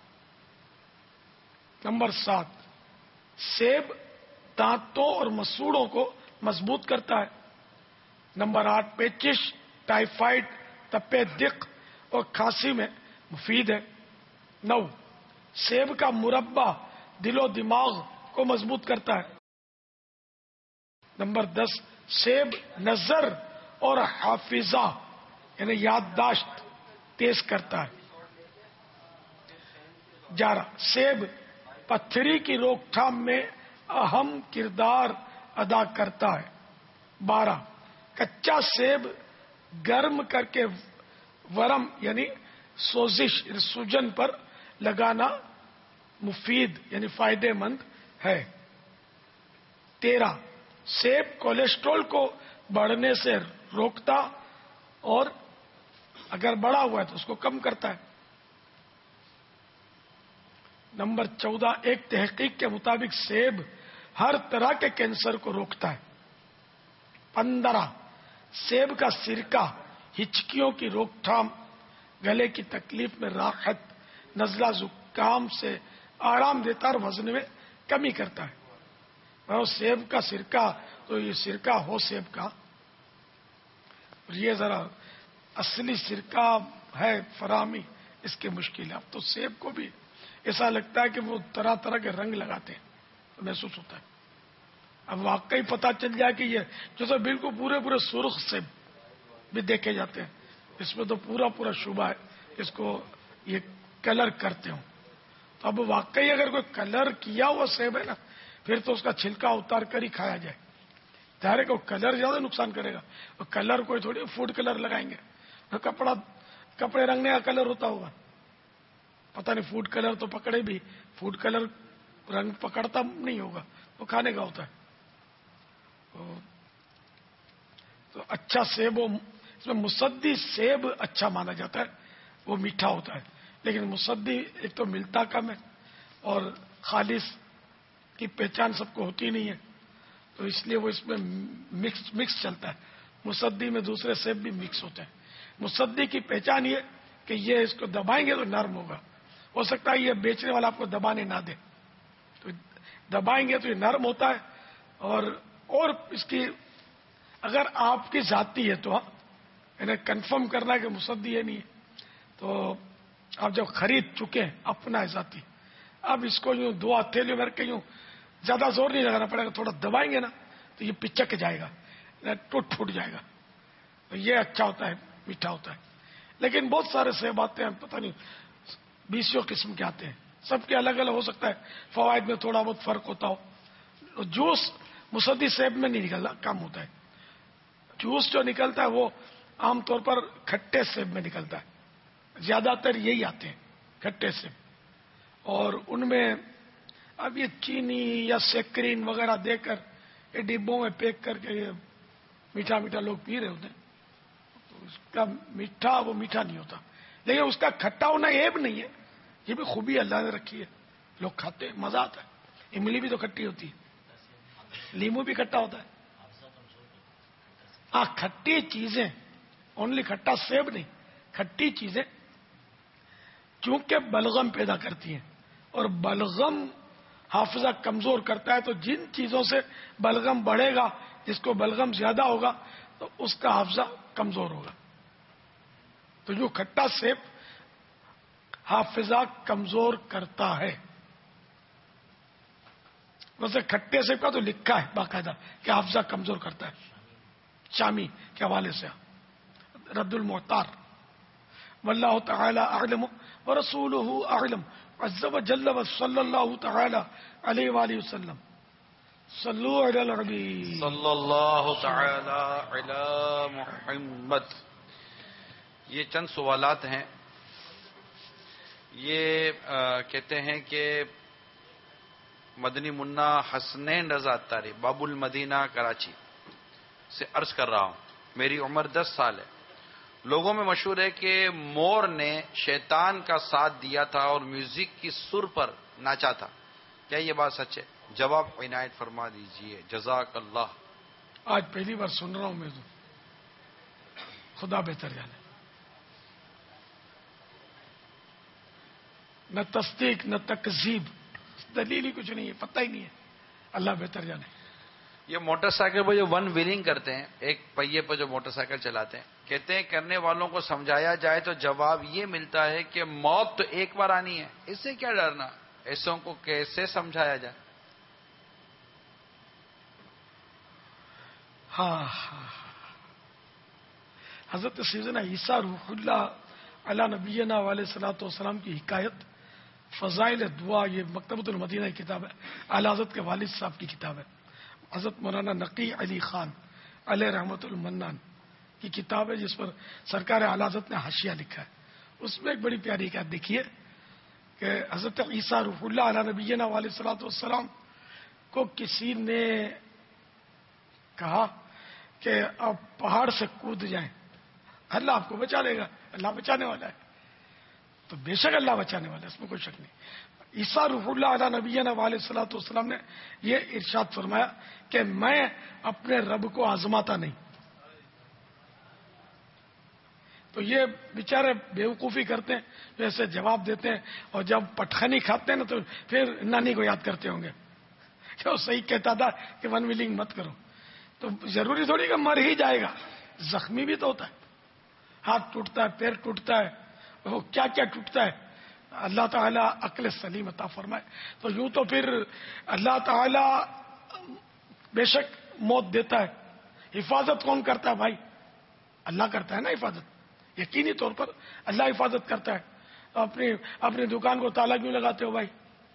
نمبر سات، سیب دانتوں اور مسوڑوں کو مضبوط کرتا ہے۔ نمبر آٹھ، پیچش، ٹائیفائڈ، تپے دق اور کھانسی میں مفید ہے۔ نو، سیب کا مربع دل و دماغ کو مضبوط کرتا ہے۔ نمبر دس، سیب نظر اور حافظہ یعنی یادداشت تیز کرتا ہے۔ گیارہ، سیب پتھری کی روک تھام میں اہم کردار ادا کرتا ہے۔ بارہ، کچا سیب گرم کر کے ورم یعنی سوزش سوجن پر لگانا مفید یعنی فائدے مند ہے۔ تیرہ، سیب کولیسٹرول کو بڑھنے سے روکتا اور اگر بڑھا ہوا ہے تو اس کو کم کرتا ہے۔ نمبر چودہ، ایک تحقیق کے مطابق سیب ہر طرح کے کینسر کو روکتا ہے۔ پندرہ، سیب کا سرکہ ہچکیوں کی روک تھام، گلے کی تکلیف میں راحت، نزلہ زکام سے آرام دیتا اور وزن میں کمی کرتا ہے۔ اور سیب کا سرکہ تو یہ سرکہ ہو سیب کا، اور یہ ذرا اصلی سرکہ ہے فراہمی اس کے مشکل ہے۔ اب تو سیب کو بھی ایسا لگتا ہے کہ وہ طرح طرح کے رنگ لگاتے ہیں تو محسوس ہوتا ہے۔ اب واقعی پتہ چل جائے کہ یہ جو سب بالکل پورے پورے سرخ سیب بھی دیکھے جاتے ہیں، اس میں تو پورا پورا شبہ ہے اس کو یہ کلر کرتے ہوں۔ تو اب واقعی اگر کوئی کلر کیا ہوا سیب ہے نا، پھر تو اس کا چھلکا اتار کر ہی کھایا جائے۔ ظاہر ہے کہ وہ کلر زیادہ نقصان کرے گا، اور کلر کوئی تھوڑی فوڈ کلر لگائیں گے، کپڑا کپڑے رنگنے کا کلر ہوتا ہوگا، پتہ نہیں فوڈ کلر تو پکڑے بھی، فوڈ کلر رنگ پکڑتا نہیں ہوگا، وہ کھانے کا ہوتا ہے۔ تو اچھا سیب وہ اس میں مصدی سیب اچھا مانا جاتا ہے، وہ میٹھا ہوتا ہے، لیکن مصدی ایک تو ملتا کم ہے اور خالص کی پہچان سب کو ہوتی نہیں ہے، تو اس لیے وہ اس میں مکس مکس چلتا ہے. مصدی میں دوسرے سیب بھی مکس ہوتے ہیں. مصدی کی پہچان یہ کہ یہ اس کو دبائیں گے تو نرم ہوگا. ہو سکتا ہے یہ بیچنے والا آپ کو دبانے نہ دے, تو دبائیں گے تو یہ نرم ہوتا ہے. اور اور اس کی اگر آپ کی ذاتی ہے تو انہیں کنفرم کرنا ہے کہ مصدی ہے نہیں ہے, تو آپ جب خرید چکے ہیں اپنا ہے ذاتی, اب اس کو یوں دو ہتھیلیوں میں رکھ کے یوں زیادہ زور نہیں لگانا پڑے گا, تھوڑا دبائیں گے نا تو یہ پچک جائے گا, ٹوٹ پھوٹ جائے گا. تو یہ اچھا ہوتا ہے, میٹھا ہوتا ہے. لیکن بہت سارے سیب آتے ہیں, پتہ نہیں بیسوں قسم کے آتے ہیں, سب کے الگ الگ ہو سکتا ہے, فوائد میں تھوڑا بہت فرق ہوتا ہو. جوس مصدی سیب میں نہیں نکلتا, کم ہوتا ہے. جوس جو نکلتا ہے وہ عام طور پر کھٹے سیب میں نکلتا ہے, زیادہ تر یہی آتے ہیں کھٹے سیب. اور ان میں اب یہ چینی یا سیکرین وغیرہ دے کر یہ ڈبوں میں پیک کر کے یہ میٹھا میٹھا لوگ پی رہے ہوتے ہیں, تو اس کا میٹھا وہ میٹھا نہیں ہوتا. لیکن اس کا کھٹا ہونا عیب نہیں ہے, یہ بھی خوبی اللہ نے رکھی ہے, لوگ کھاتے ہیں, مزہ آتا ہے. املی بھی تو کھٹی ہوتی ہے, لیمو بھی کھٹا ہوتا ہے. ہاں کھٹی چیزیں, اونلی کھٹا سیب نہیں, کھٹی چیزیں چونکہ بلغم پیدا کرتی ہیں, اور بلغم حافظہ کمزور کرتا ہے. تو جن چیزوں سے بلغم بڑھے گا, جس کو بلغم زیادہ ہوگا تو اس کا حافظہ کمزور ہوگا. تو جو کھٹا سیب حافظہ کمزور کرتا ہے. ویسے کھٹے سیب کا تو لکھا ہے باقاعدہ کہ حافظہ کمزور کرتا ہے, شامی کے حوالے سے رد المعتار. واللہ تعالی اعلم ورسولہ اعلم عز وجل وصلی اللہ تعالی علیہ وآلہ وسلم. صلو علی النبی
صلی اللہ تعالی علی محمد. یہ چند سوالات ہیں. یہ آ, کہتے ہیں کہ مدنی منا حسنین رضا اتاری باب المدینہ کراچی سے عرض کر رہا ہوں. میری عمر دس سال ہے. لوگوں میں مشہور ہے کہ مور نے شیطان کا ساتھ دیا تھا اور میوزک کی سر پر ناچا تھا. کیا یہ بات سچ ہے؟ جواب عنایت فرما دیجئے, جزاک اللہ.
آج پہلی بار سن رہا ہوں میں, تو خدا بہتر جانے. نہ تصدیق نہ تکذیب, دلیل ہی کچھ نہیں ہے, پتہ ہی نہیں ہے, اللہ بہتر جانے.
یہ موٹر سائیکل پہ جو ون ویلنگ کرتے ہیں, ایک پہیے پہ جو موٹر سائیکل چلاتے ہیں, کہتے ہیں کرنے والوں کو سمجھایا جائے تو جواب یہ ملتا ہے کہ موت تو ایک بار آنی ہے, اس سے کیا ڈرنا. ایسوں کو کیسے سمجھایا جائے؟
ہاں حضرت سیدنا عیسیٰ روح اللہ علی نبینا علیہ صلاۃ والسلام کی حکایت فضائل دعا, یہ مکتبۃ المدینہ کی کتاب ہے, اعلی حضرت کے والد صاحب کی کتاب ہے. حضرت مولانا نقی علی خان علیہ رحمت المنان کی کتاب ہے, جس پر سرکار اعلی حضرت نے حاشیہ لکھا ہے. اس میں ایک بڑی پیاری حکایت دیکھیے کہ حضرت عیسیٰ روح اللہ علی نبینا علیہ صلاۃ والسلام کو کسی نے کہا کہ آپ پہاڑ سے کود جائیں, اللہ آپ کو بچا لے گا, اللہ بچانے والا ہے. تو بے شک اللہ بچانے والا ہے, اس میں کوئی شک نہیں. عیسیٰ روح اللہ علیہ نبینا علیہ صلاۃ والسلام نے یہ ارشاد فرمایا کہ میں اپنے رب کو آزماتا نہیں. تو یہ بیچارے بیوقوفی کرتے ہیں, جو ایسے جواب دیتے ہیں, اور جب پٹخنی کھاتے ہیں نا تو پھر نانی کو یاد کرتے ہوں گے کہ وہ صحیح کہتا تھا کہ ون ویلنگ مت کرو. تو ضروری تھوڑی کہ مر ہی جائے گا, زخمی بھی تو ہوتا ہے, ہاتھ ٹوٹتا ہے, پیر ٹوٹتا ہے, وہ کیا کیا ٹوٹتا ہے. اللہ تعالیٰ عقل سلیم عطا فرمائے. تو یوں تو پھر اللہ تعالیٰ بے شک موت دیتا ہے, حفاظت کون کرتا ہے بھائی؟ اللہ کرتا ہے نا حفاظت, یقینی طور پر اللہ حفاظت کرتا ہے. اپنی اپنی دکان کو تالا کیوں لگاتے ہو بھائی؟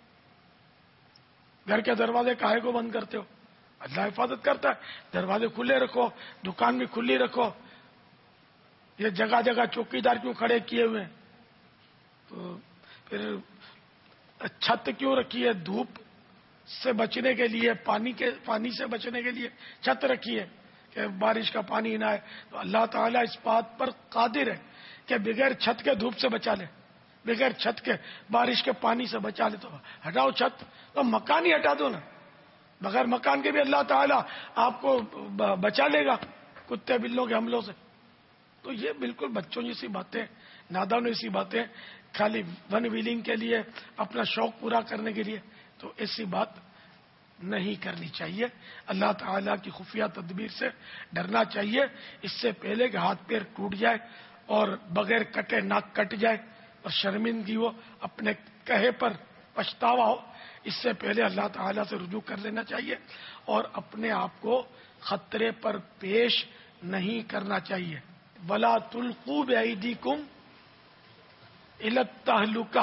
گھر کے دروازے کاہے کو بند کرتے ہو؟ اللہ حفاظت کرتا ہے. دروازے کھلے رکھو, دکان بھی کھلی رکھو. یہ جگہ جگہ چوکیدار کیوں کھڑے کیے ہوئے ہیں؟ تو پھر چھت کیوں رکھی ہے؟ دھوپ سے بچنے کے لیے, پانی کے پانی سے بچنے کے لیے چھت رکھی ہے کہ بارش کا پانی نہ آئے. تو اللہ تعالیٰ اس بات پر قادر ہے کہ بغیر چھت کے دھوپ سے بچا لے, بغیر چھت کے بارش کے پانی سے بچا لے. تو ہٹاؤ چھت, تو مکان ہی ہٹا دو نا, بغیر مکان کے بھی اللہ تعالیٰ آپ کو بچا لے گا کتے بلوں کے حملوں سے. تو یہ بالکل بچوں جیسی باتیں، نادانوں جیسی باتیں، خالی ون ویلنگ کے لیے، اپنا شوق پورا کرنے کے لیے، تو ایسی بات نہیں کرنی چاہیے. اللہ تعالیٰ کی خفیہ تدبیر سے ڈرنا چاہیے، اس سے پہلے کہ ہاتھ پیر ٹوٹ جائے اور بغیر کٹے ناک کٹ جائے اور شرمندگی ہو، اپنے کہے پر پچھتاوا ہو، اس سے پہلے اللہ تعالیٰ سے رجوع کر لینا چاہیے اور اپنے آپ کو خطرے پر پیش نہیں کرنا چاہیے. وَلَا تُلْقُوا بِأَيْدِيكُمْ إِلَى التَّهْلُكَةِ،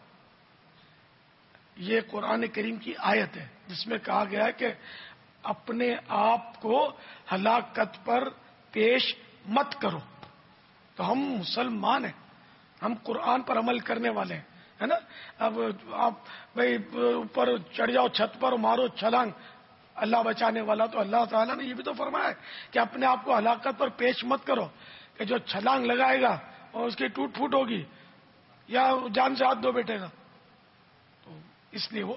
یہ قرآن کریم کی آیت ہے جس میں کہا گیا ہے کہ اپنے آپ کو ہلاکت پر پیش مت کرو. تو ہم مسلمان ہیں، ہم قرآن پر عمل کرنے والے ہیں، ہے نا. اب آپ بھائی اوپر چڑھ جاؤ چھت پر مارو چھلانگ، اللہ بچانے والا. تو اللہ تعالیٰ نے یہ بھی تو فرمایا ہے کہ اپنے آپ کو ہلاکت پر پیش مت کرو، کہ جو چھلانگ لگائے گا اور اس کی ٹوٹ پھوٹ ہوگی یا جان سے ہاتھ دھو بیٹھے گا. تو اس لیے وہ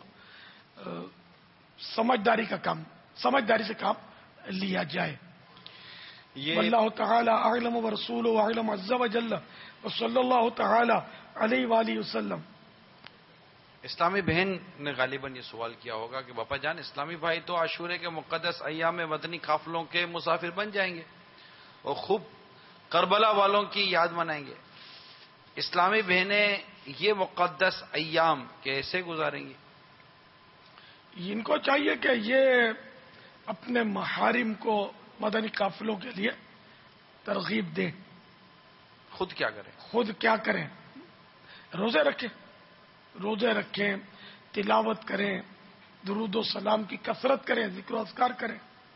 سمجھداری کا کام سمجھداری سے کام لیا جائے. اللہ تعالی اعلم ورسولہ اعلم عز وجل وصلی اللہ تعالی علیہ وآلہ وسلم.
اسلامی بہن نے غالباً یہ سوال کیا ہوگا کہ باپا جان اسلامی بھائی تو عاشورے کے مقدس ایام میں مدنی قافلوں کے مسافر بن جائیں گے اور خوب کربلا والوں کی یاد منائیں گے. اسلامی بہنیں یہ مقدس ایام کیسے گزاریں گی؟
ان کو چاہیے کہ یہ اپنے محارم کو مدنی قافلوں کے لیے ترغیب دیں.
خود کیا کریں؟
خود کیا کریں؟ روزے رکھیں روزے رکھیں تلاوت کریں، درود و سلام کی کثرت کریں، ذکر و اذکار کریں.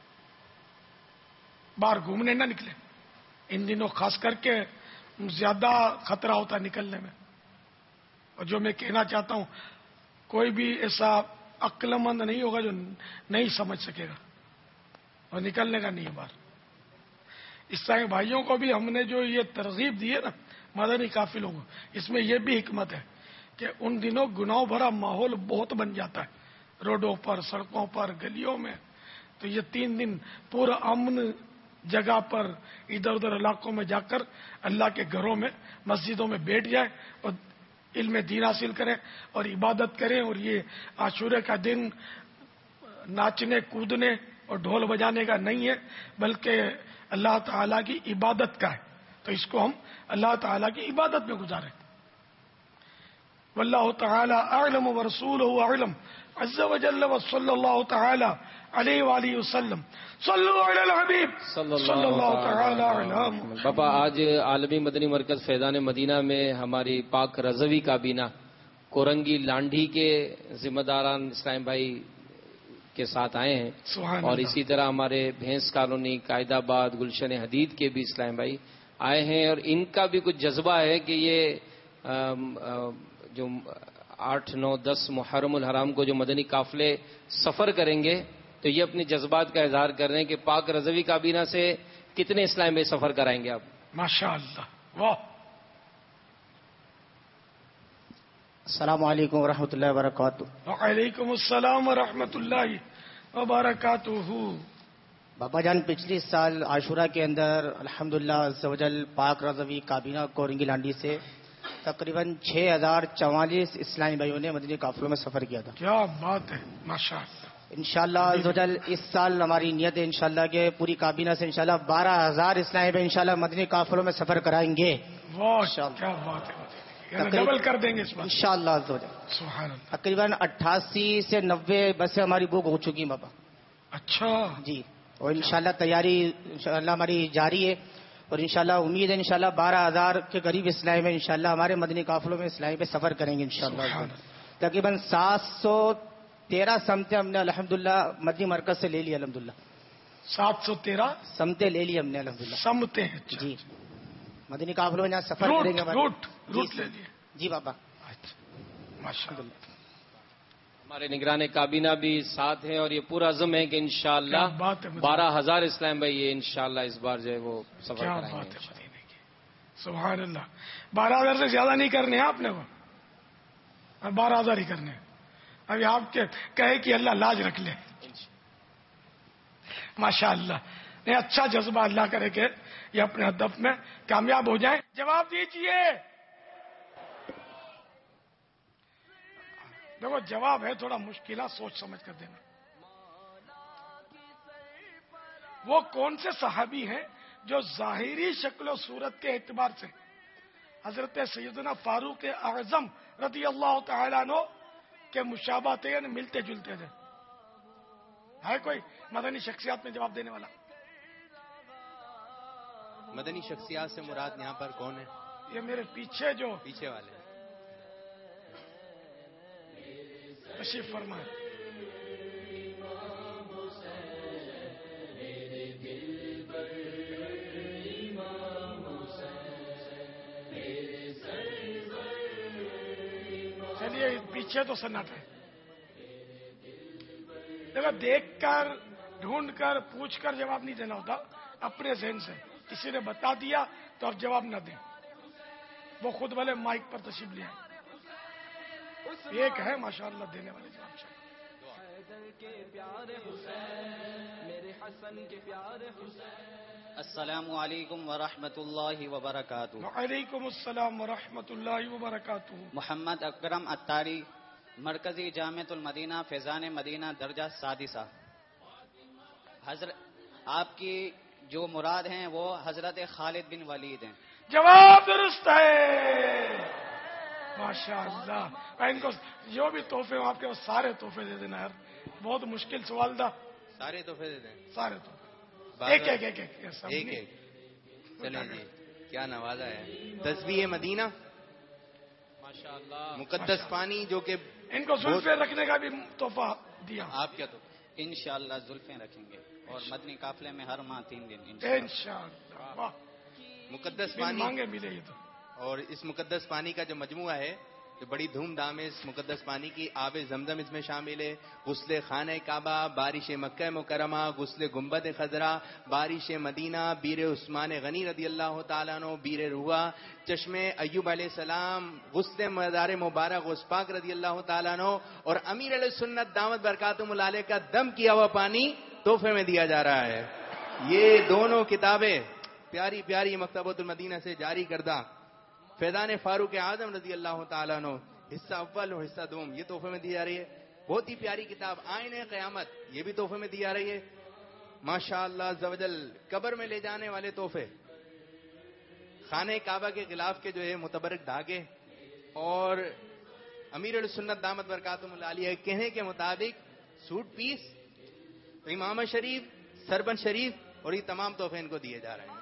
باہر گھومنے نہ نکلیں ان دنوں، خاص کر کے زیادہ خطرہ ہوتا ہے نکلنے میں. اور جو میں کہنا چاہتا ہوں، کوئی بھی ایسا عقل مند نہیں ہوگا جو نہیں سمجھ سکے گا اور نکلنے کا نہیں ہے باہر. عیسائی بھائیوں کو بھی ہم نے جو یہ ترغیب دی ہے نا مدنی قافلوں کو، اس میں یہ بھی حکمت ہے کہ ان دنوں گناہ بھرا ماحول بہت بن جاتا ہے روڈوں پر، سڑکوں پر، گلیوں میں. تو یہ تین دن پورا امن جگہ پر ادھر ادھر علاقوں میں جا کر اللہ کے گھروں میں مسجدوں میں بیٹھ جائے اور علم دین حاصل کریں اور عبادت کریں. اور یہ عاشورے کا دن ناچنے کودنے اور ڈھول بجانے کا نہیں ہے بلکہ اللہ تعالیٰ کی عبادت کا ہے. تو اس کو ہم اللہ تعالیٰ کی عبادت میں گزاریں. واللہ تعالی اعلم ورسولہ اعلم عز وجل وصلی اللہ تعالی علیہ وآلہ وسلم. صلو علی الحبیب صلی اللہ تعالی علی محمد.
باپا آج عالمی مدنی مرکز فیضان مدینہ میں ہماری پاک رضوی کابینہ کورنگی لانڈھی کے ذمہ داران اسلام بھائی کے ساتھ آئے ہیں اور اسی طرح ہمارے بھینس کالونی قائد آباد گلشن حدید کے بھی اسلام بھائی آئے ہیں. اور ان کا بھی کچھ جذبہ ہے کہ یہ جو آٹھ نو دس محرم الحرام کو جو مدنی قافلے سفر کریں گے تو یہ اپنے جذبات کا اظہار کر رہے ہیں کہ پاک رضوی کابینہ سے کتنے اسلام بھائی سفر کرائیں گے آپ؟
ماشاء اللہ. واہ.
السلام علیکم ورحمۃ اللہ وبرکاتہ.
وعلیکم السلام ورحمۃ اللہ وبرکاتہ.
بابا جان پچھلی سال عاشورہ کے اندر الحمدللہ عز و جل پاک رضوی کابینہ کورنگی لانڈی سے تقریباً چھ ہزار چوالیس اسلامی بھائیوں نے مدنی قافلوں میں سفر کیا تھا.
کیا بات ہے، ماشاء اللہ.
انشاءاللہ عز و جل اس سال ہماری نیت ہے انشاءاللہ کہ پوری کابینہ سے انشاءاللہ بارہ ہزار اسلامی بھائی انشاءاللہ مدنی قافلوں میں سفر کرائیں گے.
کیا بات ہے، ڈبل کر دیں گے اس بار
انشاءاللہ عز و جل.
سبحان اللہ.
تقریباً اٹھاسی سے نوے بسیں ہماری بک ہو چکی ہیں بابا.
اچھا
جی. اور انشاءاللہ تیاری انشاءاللہ ہماری جاری ہے اور انشاءاللہ امید ہے انشاءاللہ بارہ ہزار کے قریب اسلامی میں انشاءاللہ ہمارے مدنی قافلوں میں اسلامی پہ سفر کریں گے انشاءاللہ. تقریباً سات سو تیرہ سمتیں ہم نے الحمدللہ مدنی مرکز سے لے لی. الحمدللہ
سات سو تیرہ سمتیں
لے لی ہم نے الحمدللہ.
سمتیں
جی مدنی قافلوں میں جہاں سفر کریں گے
روٹ روٹ لے لیے.
جی بابا
ماشاء اللہ.
ہمارے نگران کابینہ بھی ساتھ ہیں اور یہ پورا عزم ہے کہ انشاءاللہ بارہ ہزار اسلام بھائی یہ انشاءاللہ اس بار جو ہے وہ سفر کرائیں گے.
سبحان اللہ. بارہ ہزار سے زیادہ نہیں کرنے ہیں آپ نے، وہ بارہ ہزار ہی کرنے ہیں. ابھی آپ کے کہے کہ اللہ لاج رکھ لے. ماشاء اللہ. نہیں، اچھا جذبہ، اللہ کرے کہ یہ اپنے ہدف میں کامیاب ہو جائیں. جواب دیجئے. دیکھو جواب ہے تھوڑا مشکل ہے، سوچ سمجھ کر دینا. وہ کون سے صحابی ہیں جو ظاہری شکل و صورت کے اعتبار سے حضرت سیدنا فاروق اعظم رضی اللہ تعالیٰ عنہ کے مشابہ تھے، یعنی ملتے جلتے تھے؟ ہے کوئی مدنی شخصیات میں جواب دینے والا؟
مدنی شخصیات سے مراد یہاں پر کون ہے؟
یہ میرے پیچھے جو
پیچھے والے
تشریف فرمائے. چلیے پیچھے تو سناٹا ہے. دیکھو دیکھ کر، ڈھونڈ کر، پوچھ کر جواب نہیں دینا ہوتا، اپنے ذہن سے. کسی نے بتا دیا تو آپ جواب نہ دیں، وہ خود والے مائک پر تشریف لے آئے. ایک ہے ماشاءاللہ دینے والے جواب.
السلام علیکم ورحمۃ اللہ وبرکاتہ.
وعلیکم السلام ورحمۃ اللہ وبرکاتہ.
محمد اکرم اتاری، مرکزی جامعۃ المدینہ فیضان مدینہ، درجہ سادسہ. حضرت آپ کی جو مراد ہیں وہ حضرت خالد بن ولید ہیں.
جواب درست ہے ماشاء اللہ. ان کو جو بھی تحفے آپ کے سارے تحفے دے دینا یار، بہت مشکل سوال تھا.
سارے تحفے دے دیں،
سارے تحفے ایک ایک ایک
ایک ایک. چلیں جی، کیا نوازا ہے. تسبیح مدینہ ماشاءاللہ، مقدس پانی جو کہ
ان کو زلفیں رکھنے کا بھی تحفہ دیا.
آپ کیا تو
انشاءاللہ زلفیں رکھیں گے اور مدنی قافلے میں ہر ماہ تین دن
انشاءاللہ.
مقدس پانی
مانگے ملے یہ تو.
اور اس مقدس پانی کا جو مجموعہ ہے جو بڑی دھوم دھام ہے، اس مقدس پانی کی آب زمزم اس میں شامل ہے. غسل خانہ کعبہ، بارش مکہ مکرمہ، غسل گنبد خضرا، بارش مدینہ، بیر عثمان غنی رضی اللہ تعالیٰ عنہ، بیر روحا، چشم ایوب علیہ السلام، غسل مدار مبارک غوث پاک رضی اللہ تعالیٰ عنہ، اور امیر علیہ سنت دامت برکاتہم العالیہ کا دم کیا ہوا پانی تحفے میں دیا جا رہا ہے. یہ دونوں کتابیں پیاری پیاری مکتبۃ المدینہ سے جاری کردہ فیضان فاروق اعظم رضی اللہ تعالیٰ عنہ، حصہ اول اور حصہ دوم، یہ تحفے میں دی جا رہی ہے. بہت ہی پیاری کتاب آئین قیامت، یہ بھی تحفے میں دی جا رہی ہے. ماشاءاللہ عز و جل قبر میں لے جانے والے تحفے، خانہ کعبہ کے غلاف کے جو ہے متبرک دھاگے، اور امیر السنت دامت برکاتہم العالیہ کہنے کے مطابق سوٹ پیس، امامہ شریف، سربن شریف، اور یہ تمام تحفے ان کو دیے جا رہے ہیں.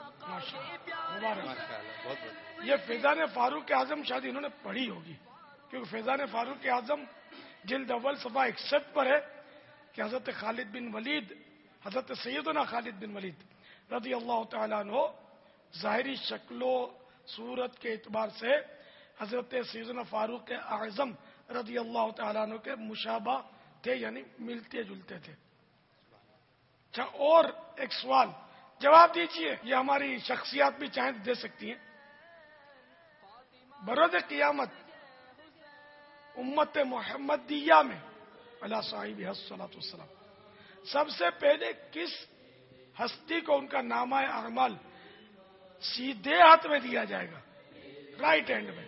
بہت بہت
یہ فیضان فاروق اعظم شاید انہوں نے پڑھی ہوگی، کیونکہ فیضان فاروق اعظم جلد اول صفحہ اکسٹھ پر ہے کہ حضرت خالد بن ولید، حضرت سیدنا خالد بن ولید رضی اللہ تعالیٰ عنہ ظاہری شکل و صورت کے اعتبار سے حضرت سیدنا فاروق اعظم رضی اللہ تعالیٰ عنہ کے مشابہ تھے، یعنی ملتے جلتے تھے. اچھا، اور ایک سوال جواب دیجئے. یہ ہماری شخصیات بھی چاہیں دے سکتی ہیں. بروز قیامت امت محمدیہ میں علی صاحب الصلاۃ والسلام سب سے پہلے کس ہستی کو ان کا نامہ اعمال سیدھے ہاتھ میں دیا جائے گا؟ رائٹ ہینڈ میں.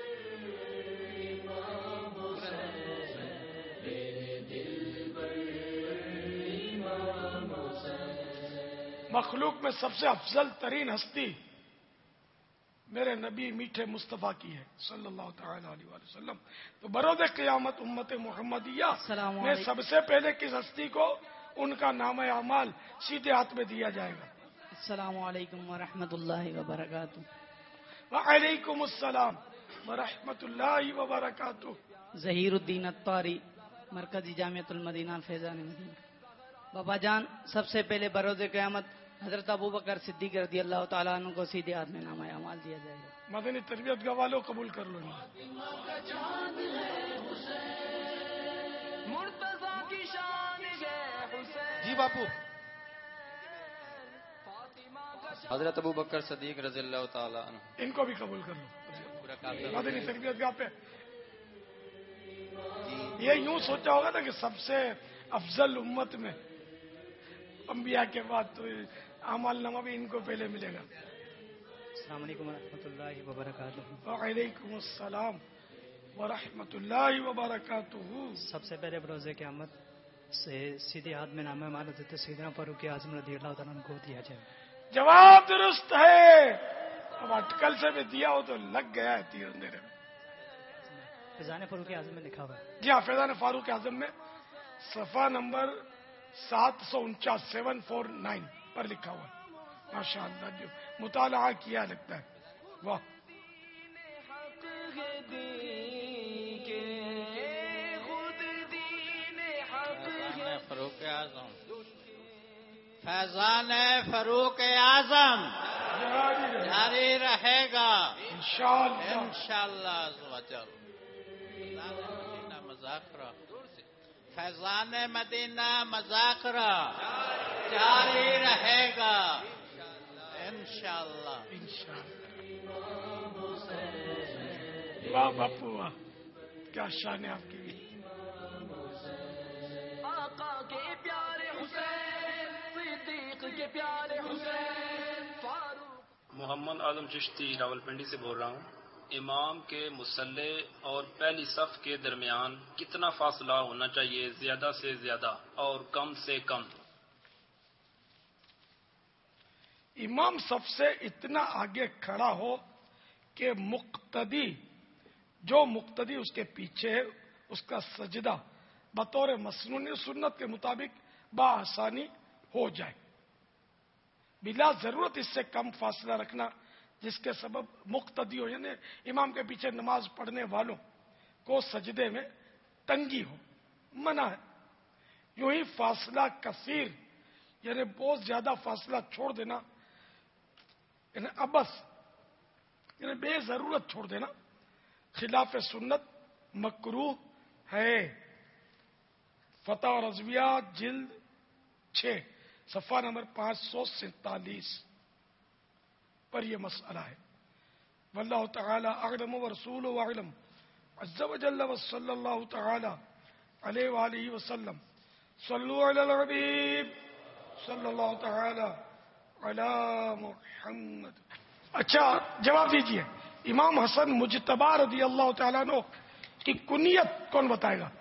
مخلوق میں سب سے افضل ترین ہستی میرے نبی میٹھے مصطفیٰ کی ہے صلی اللہ تعالی علیہ وآلہ وسلم. تو بروز قیامت امت محمدیہ میں سب سے پہلے کس ہستی کو ان کا نام اعمال سیدھے ہاتھ میں دیا جائے گا؟
السلام علیکم ورحمۃ اللہ وبرکاتہ.
وعلیکم السلام ورحمۃ اللہ وبرکاتہ.
ظہیر الدین اتاری، مرکزی جامعۃ المدینہ فیضان مدینہ. بابا جان، سب سے پہلے بروز قیامت حضرت ابو بکر صدیق رضی اللہ تعالیٰ عنہ کو سیدھے ہاتھ میں نامہ اعمال دیا جائے گا.
مدنی تربیت گواہ لو، قبول کر لو.
جی باپو.
حضرت ابو بکر صدیق رضی اللہ تعالیٰ عنہ،
ان کو بھی قبول کر لو. مدنی تربیت گاہ پہ یہ یوں سوچا ہوگا نا کہ سب سے افضل امت میں انبیاء کے بعد تو اعمال نامہ بھی ان کو پہلے ملے گا.
السلام علیکم ورحمۃ اللہ وبرکاتہ.
وعلیکم السلام ورحمۃ اللہ وبرکاتہ.
سب سے پہلے بروز قیامت سے سیدھے ہاتھ میں نام ہمارا دیتے سیدنا فاروق اعظم رضی اللہ تعالیٰ عنہ کو دیا جائے.
جواب درست ہے. اب اٹکل سے بھی دیا ہو تو لگ گیا ہے تیر اندھیرے میں.
فیضان فاروق اعظم میں لکھا ہوا ہے.
جی ہاں فیضان فاروق اعظم میں صفحہ نمبر سات سو انچاس سیون فور نائن پر لکھا ہوا ہے. ماشاء اللہ جو مطالعہ کیا لگتا ہے. واہ.
فاروق اعظم فیضان فاروق اعظم جاری رہے گا انشاءاللہ. مذاکرہ فیضان مدینہ مذاکرہ جاری رہے گا انشاءاللہ.
واہ باپو واہ کیا شان ہے آپ کی.
آقا کے پیارے حسین صدیق کے پیارے حسین فاروق.
محمد اعظم چشتی راولپنڈی سے بول رہا ہوں. امام کے مصلی اور پہلی صف کے درمیان کتنا فاصلہ ہونا چاہیے؟ زیادہ سے زیادہ اور کم سے کم؟
امام صف سے اتنا آگے کھڑا ہو کہ مقتدی جو مقتدی اس کے پیچھے ہے اس کا سجدہ بطور مسنون سنت کے مطابق بآسانی ہو جائے. بلا ضرورت اس سے کم فاصلہ رکھنا جس کے سبب مقتدی ہو یعنی امام کے پیچھے نماز پڑھنے والوں کو سجدے میں تنگی ہو منع ہے. یوں ہی فاصلہ کثیر یعنی بہت زیادہ فاصلہ چھوڑ دینا یعنی ابس یعنی بے ضرورت چھوڑ دینا خلاف سنت مکروہ ہے. فتح رضویہ جلد چھ صفحہ نمبر پانچ سو سینتالیس پر یہ مسئلہ ہے. واللہ تعالی اعلم ورسولہ اعلم عز وجل وصلی اللہ تعالی علیہ وآلہ وسلم. صلو علی الحبیب صلی اللہ تعالی علی محمد. اچھا جواب دیجئے امام حسن مجتبی رضی اللہ تعالیٰ عنہ کی کنیت کون بتائے گا؟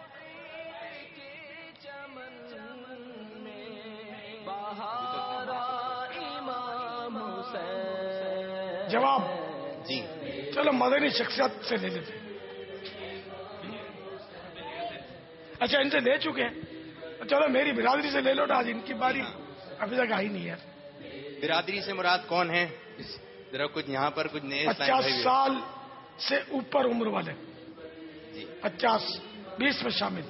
جواب
جی
چلو مدنی شخصیت سے لے لیتے. اچھا ان سے لے چکے ہیں چلو میری برادری سے لے لو آج ان کی باری ابھی تک آئی نہیں ہے.
برادری سے مراد کون ہے؟ ذرا کچھ یہاں پر کچھ نئے
پچاس سال سے اوپر عمر والے پچاس بیس میں شامل.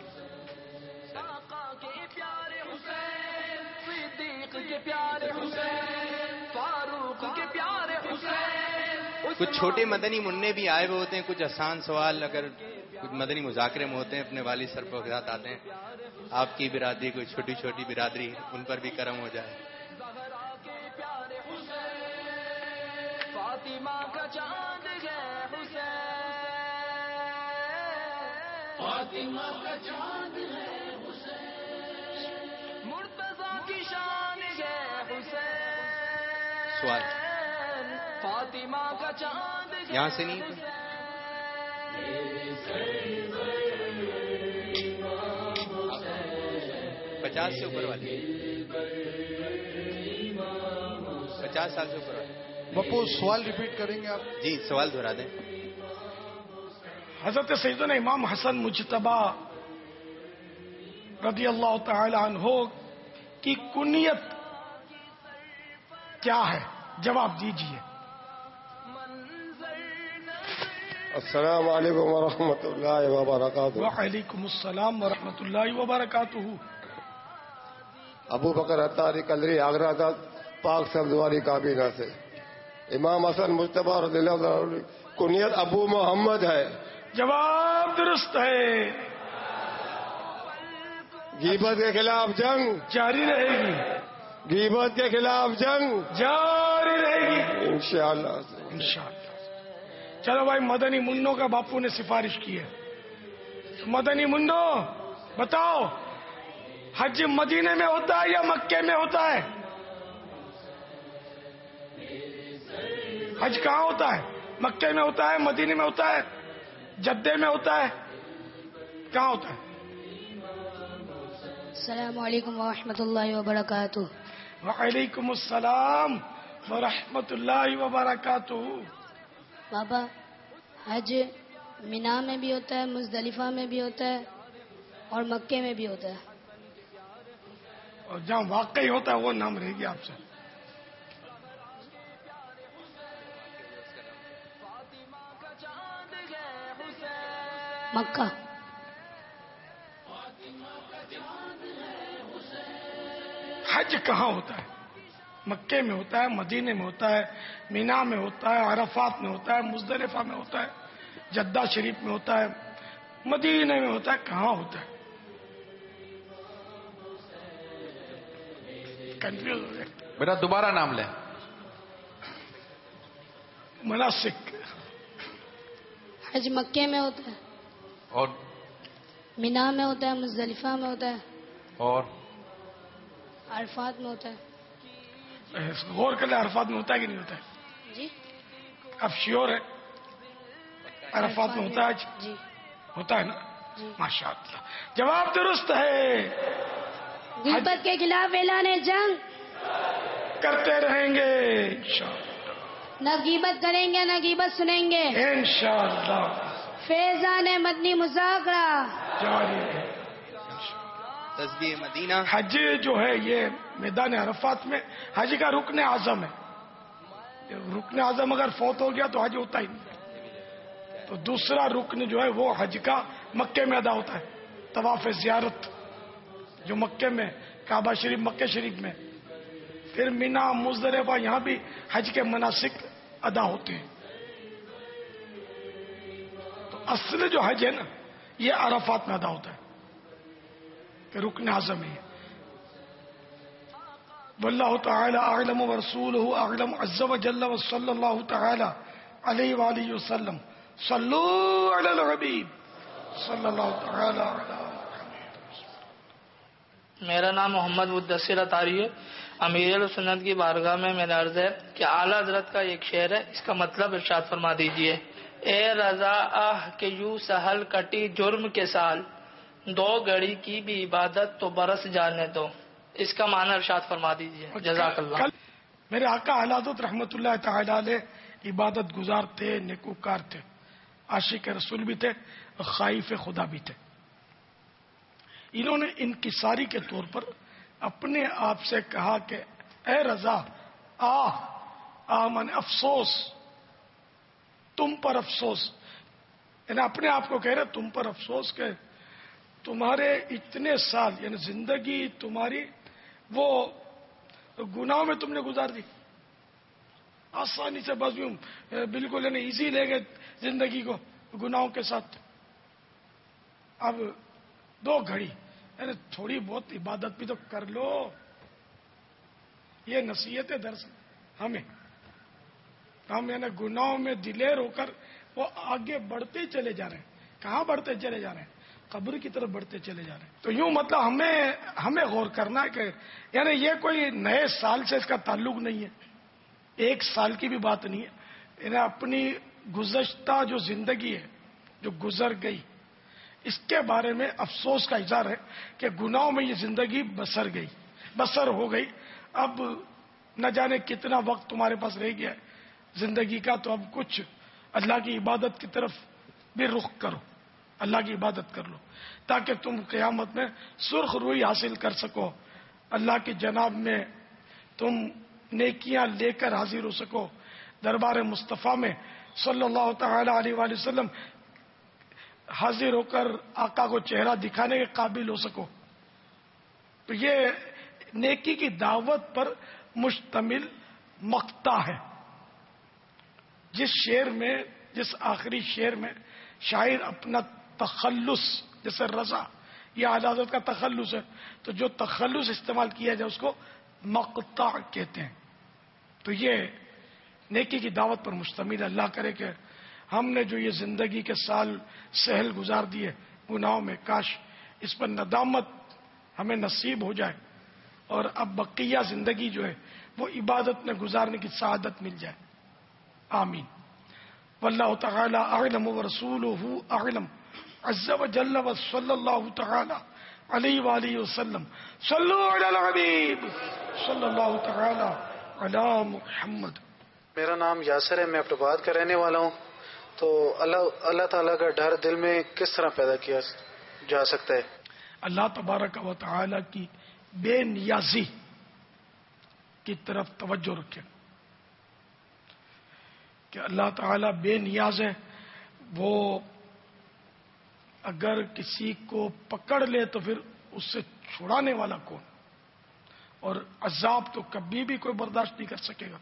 کچھ چھوٹے مدنی منع بھی آئے ہوئے ہوتے ہیں. کچھ آسان سوال اگر کچھ مدنی مذاکرے میں ہوتے ہیں اپنے والد سرپرست کے ساتھ آتے ہیں. آپ کی برادری کوئی چھوٹی چھوٹی برادری ان پر بھی کرم ہو جائے.
فاطمہ کا چاند ہے حسین فاطمہ کا چاند ہے حسین مرتضیٰ کی شان ہے حسین.
سوال
فاطمہ کا چاند
یہاں سے نہیں پچاس سے اوپر والے پچاس سال سے اوپر والے.
بپو سوال ریپیٹ کریں گے آپ؟
جی سوال دہرا دیں.
حضرت سیدنا امام حسن مجتبی رضی اللہ تعالی عنہ کی کنیت کیا ہے؟ جواب دیجیے.
السلام علیکم ورحمۃ اللہ وبرکاتہ.
وعلیکم السلام ورحمۃ اللہ وبرکاتہ.
ابو بکر عطاری کلری آگرہ کا پاک سبز والی کابینہ سے. امام حسن مجتبی رضی اللہ عنہ کنیت ابو محمد ہے.
جواب درست ہے.
غیبت کے خلاف جنگ
جاری رہے گی.
غیبت کے خلاف جنگ
جاری رہے گی
انشاءاللہ
انشاءاللہ. چلو بھائی مدنی منوں کا باپو نے سفارش کی ہے مدنی منڈو بتاؤ، حج مدینے میں ہوتا ہے یا مکے میں ہوتا ہے؟ حج کہاں ہوتا ہے؟ مکے میں ہوتا ہے، مدینے میں ہوتا ہے، جدے میں ہوتا ہے، کہاں ہوتا ہے؟
السلام علیکم ورحمۃ اللہ وبرکاتہ۔
وعلیکم السلام ورحمۃ اللہ وبرکاتہ۔
بابا، حج مینا میں بھی ہوتا ہے، مزدلفہ میں بھی ہوتا ہے اور مکے میں بھی ہوتا ہے،
اور جہاں واقعی ہوتا ہے وہ نام رہے گی آپ سے۔
مکہ۔
حج کہاں ہوتا ہے؟ مکے میں ہوتا ہے، مدینے میں ہوتا ہے، مینا میں ہوتا ہے، عرفات میں ہوتا ہے، مزدلفہ میں ہوتا ہے، جدہ شریف میں ہوتا ہے، مدینے میں ہوتا ہے، کہاں ہوتا ہے؟ کنفیوز ہو گئے؟
میرا دوبارہ نام لیں۔
مناسک۔
حج مکے میں ہوتا ہے
اور
مینا میں ہوتا ہے، مزدلفہ میں ہوتا ہے
اور
عرفات میں ہوتا ہے۔
غور کر لیں، عرفات میں ہوتا ہے کہ نہیں ہوتا ہے؟
جی
اب شیور ہے عرفات میں ہوتا ہے؟
جی
ہوتا ہے نا؟ ماشاء اللہ، جواب درست ہے۔
غیبت کے خلاف اعلان جنگ
کرتے رہیں گے انشاءاللہ،
نہ غیبت کریں گے نہ غیبت سنیں گے
انشاءاللہ۔
فیضان مدنی مذاکرہ
جاری ہے۔
تسبیح مدینہ۔
حج جو ہے یہ میدان عرفات میں حج کا رکن اعظم ہے۔ رکن اعظم اگر فوت ہو گیا تو حج ہوتا ہی نہیں۔ تو دوسرا رکن جو ہے وہ حج کا مکے میں ادا ہوتا ہے، طواف زیارت جو مکے میں، کعبہ شریف مکے شریف میں، پھر مینا مزدلفہ یہاں بھی حج کے مناسک ادا ہوتے ہیں۔ تو اصل جو حج ہے نا یہ عرفات میں ادا ہوتا ہے کہ رکن اعظم ہے۔ واللہ تعالی اعلم ورسولہ اعلم عز وجل وصلی اللہ تعالی علیہ وآلہ وسلم۔ صلو علی الحبیب صلی اللہ تعالی علیہ۔
میرا نام محمد مدثر اطاری ہے۔ امیر سنت کی بارگاہ میں میرا عرض ہے کہ اعلیٰ حضرت کا ایک شعر ہے، اس کا مطلب ارشاد فرما دیجئے۔ اے رضا آہ کہ یوں سہل کٹی جرم کے سال، دو گھڑی کی بھی عبادت تو برس جانے دو۔ اس کا معنی ارشاد فرما دیجئے، جزاک اللہ۔
میرے آقا اعلیٰ حضرت رحمت اللہ تعالی علیہ عبادت گزار تھے، نیکوکار تھے، عاشق رسول بھی تھے، خائف خدا بھی تھے۔ انہوں نے انکساری کے طور پر اپنے آپ سے کہا کہ اے رضا آہ آہ من افسوس، تم پر افسوس، یعنی اپنے آپ کو کہہ رہے تم پر افسوس کہ تمہارے اتنے سال یعنی زندگی تمہاری وہ گناہوں میں تم نے گزار دی، آسانی سے بس یوں بالکل یعنی ایزی لے گئے زندگی کو گناہوں کے ساتھ۔ اب دو گھڑی یعنی تھوڑی بہت عبادت بھی تو کر لو، یہ نصیحت درس ہمیں۔ ہم یعنی گناہوں میں دلیر ہو کر وہ آگے بڑھتے چلے جا رہے ہیں۔ کہاں بڑھتے چلے جا رہے ہیں؟ قبر کی طرف بڑھتے چلے جا رہے ہیں۔ تو یوں مطلب ہمیں ہمیں غور کرنا ہے کہ یعنی یہ کوئی نئے سال سے اس کا تعلق نہیں ہے، ایک سال کی بھی بات نہیں ہے، یعنی اپنی گزشتہ جو زندگی ہے جو گزر گئی اس کے بارے میں افسوس کا اظہار ہے کہ گناہوں میں یہ زندگی بسر گئی بسر ہو گئی، اب نہ جانے کتنا وقت تمہارے پاس رہ گیا ہے زندگی کا، تو اب کچھ اللہ کی عبادت کی طرف بھی رخ کرو، اللہ کی عبادت کر لو تاکہ تم قیامت میں سرخ روئی حاصل کر سکو، اللہ کی جناب میں تم نیکیاں لے کر حاضر ہو سکو، دربار مصطفیٰ میں صلی اللہ تعالی علیہ وآلہ وسلم حاضر ہو کر آقا کو چہرہ دکھانے کے قابل ہو سکو۔ تو یہ نیکی کی دعوت پر مشتمل مقطع ہے، جس شعر میں جس آخری شعر میں شاعر اپنا تخلص، جیسے رضا یہ اعلیٰ حضرت کا تخلص ہے، تو جو تخلص استعمال کیا جائے اس کو مقطع کہتے ہیں۔ تو یہ نیکی کی دعوت پر مشتمل ہے۔ اللہ کرے کہ ہم نے جو یہ زندگی کے سال سہل گزار دیے گناہوں میں، کاش اس پر ندامت ہمیں نصیب ہو جائے اور اب بقیہ زندگی جو ہے وہ عبادت میں گزارنے کی سعادت مل جائے. آمین. واللہ تعالی اعلم ورسولہ اعلم عز وجل وصلی اللہ تعالی علیہ وآلہ وسلم. صلو علی الحبیب صلی اللہ تعالی علی محمد.
میرا نام یاسر ہے، میں اپٹوباد کا رہنے والا ہوں. تو اللہ اللہ تعالیٰ کا ڈر دل میں کس طرح پیدا کیا جا سکتا ہے؟
اللہ تبارک و تعالی کی بے نیازی کی طرف توجہ رکھیں کہ اللہ تعالیٰ بے نیاز ہے. وہ اگر کسی کو پکڑ لے تو پھر اس سے چھڑانے والا کون؟ اور عذاب تو کبھی بھی کوئی برداشت نہیں کر سکے گا.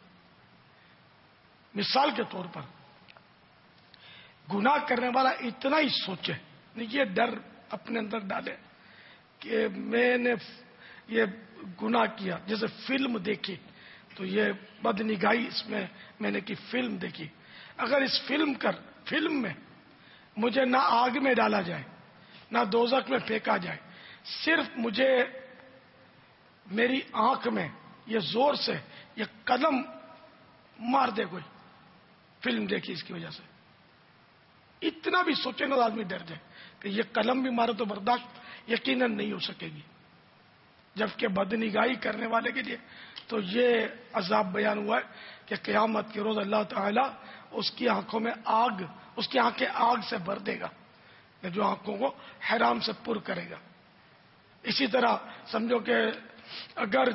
مثال کے طور پر گناہ کرنے والا اتنا ہی سوچے، یہ ڈر اپنے اندر ڈالے کہ میں نے یہ گناہ کیا. جیسے فلم دیکھی تو یہ بدنگاہی اس میں میں نے کی فلم دیکھی. اگر اس فلم کر فلم میں مجھے نہ آگ میں ڈالا جائے نہ دوزخ میں پھینکا جائے، صرف مجھے میری آنکھ میں یہ زور سے یہ قلم مار دے کوئی، فلم دیکھی اس کی وجہ سے، اتنا بھی سوچے نا آدمی ڈر جائے کہ یہ قلم بھی مارے تو برداشت یقیناً نہیں ہو سکے گی. جبکہ بدنگاہی کرنے والے کے لیے تو یہ عذاب بیان ہوا ہے کہ قیامت کے روز اللہ تعالیٰ اس کی آنکھوں میں آگ، اس کی آنکھیں آگ سے بھر دے گا، جو آنکھوں کو حرام سے پر کرے گا. اسی طرح سمجھو کہ اگر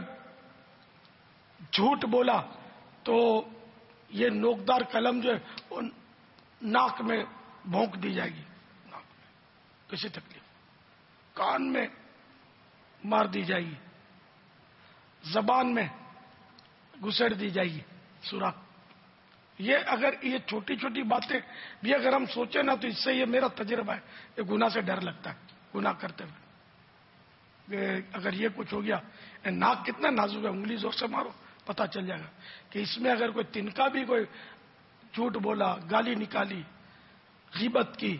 جھوٹ بولا تو یہ نوکدار قلم جو ہے وہ ناک میں بھونک دی جائے گی، ناک میں کسی تکلیف، کان میں مار دی جائے گی، زبان میں گھسڑ دی جائے گی سوراخ. یہ اگر یہ چھوٹی چھوٹی باتیں بھی اگر ہم سوچیں نا تو اس سے یہ میرا تجربہ ہے، یہ گناہ سے ڈر لگتا ہے گناہ کرتے ہوئے. اگر یہ کچھ ہو گیا، ناک کتنا نازک ہے، انگلی زور سے مارو پتہ چل جائے گا کہ اس میں اگر کوئی تنکا بھی کوئی جھوٹ بولا، گالی نکالی، غیبت کی،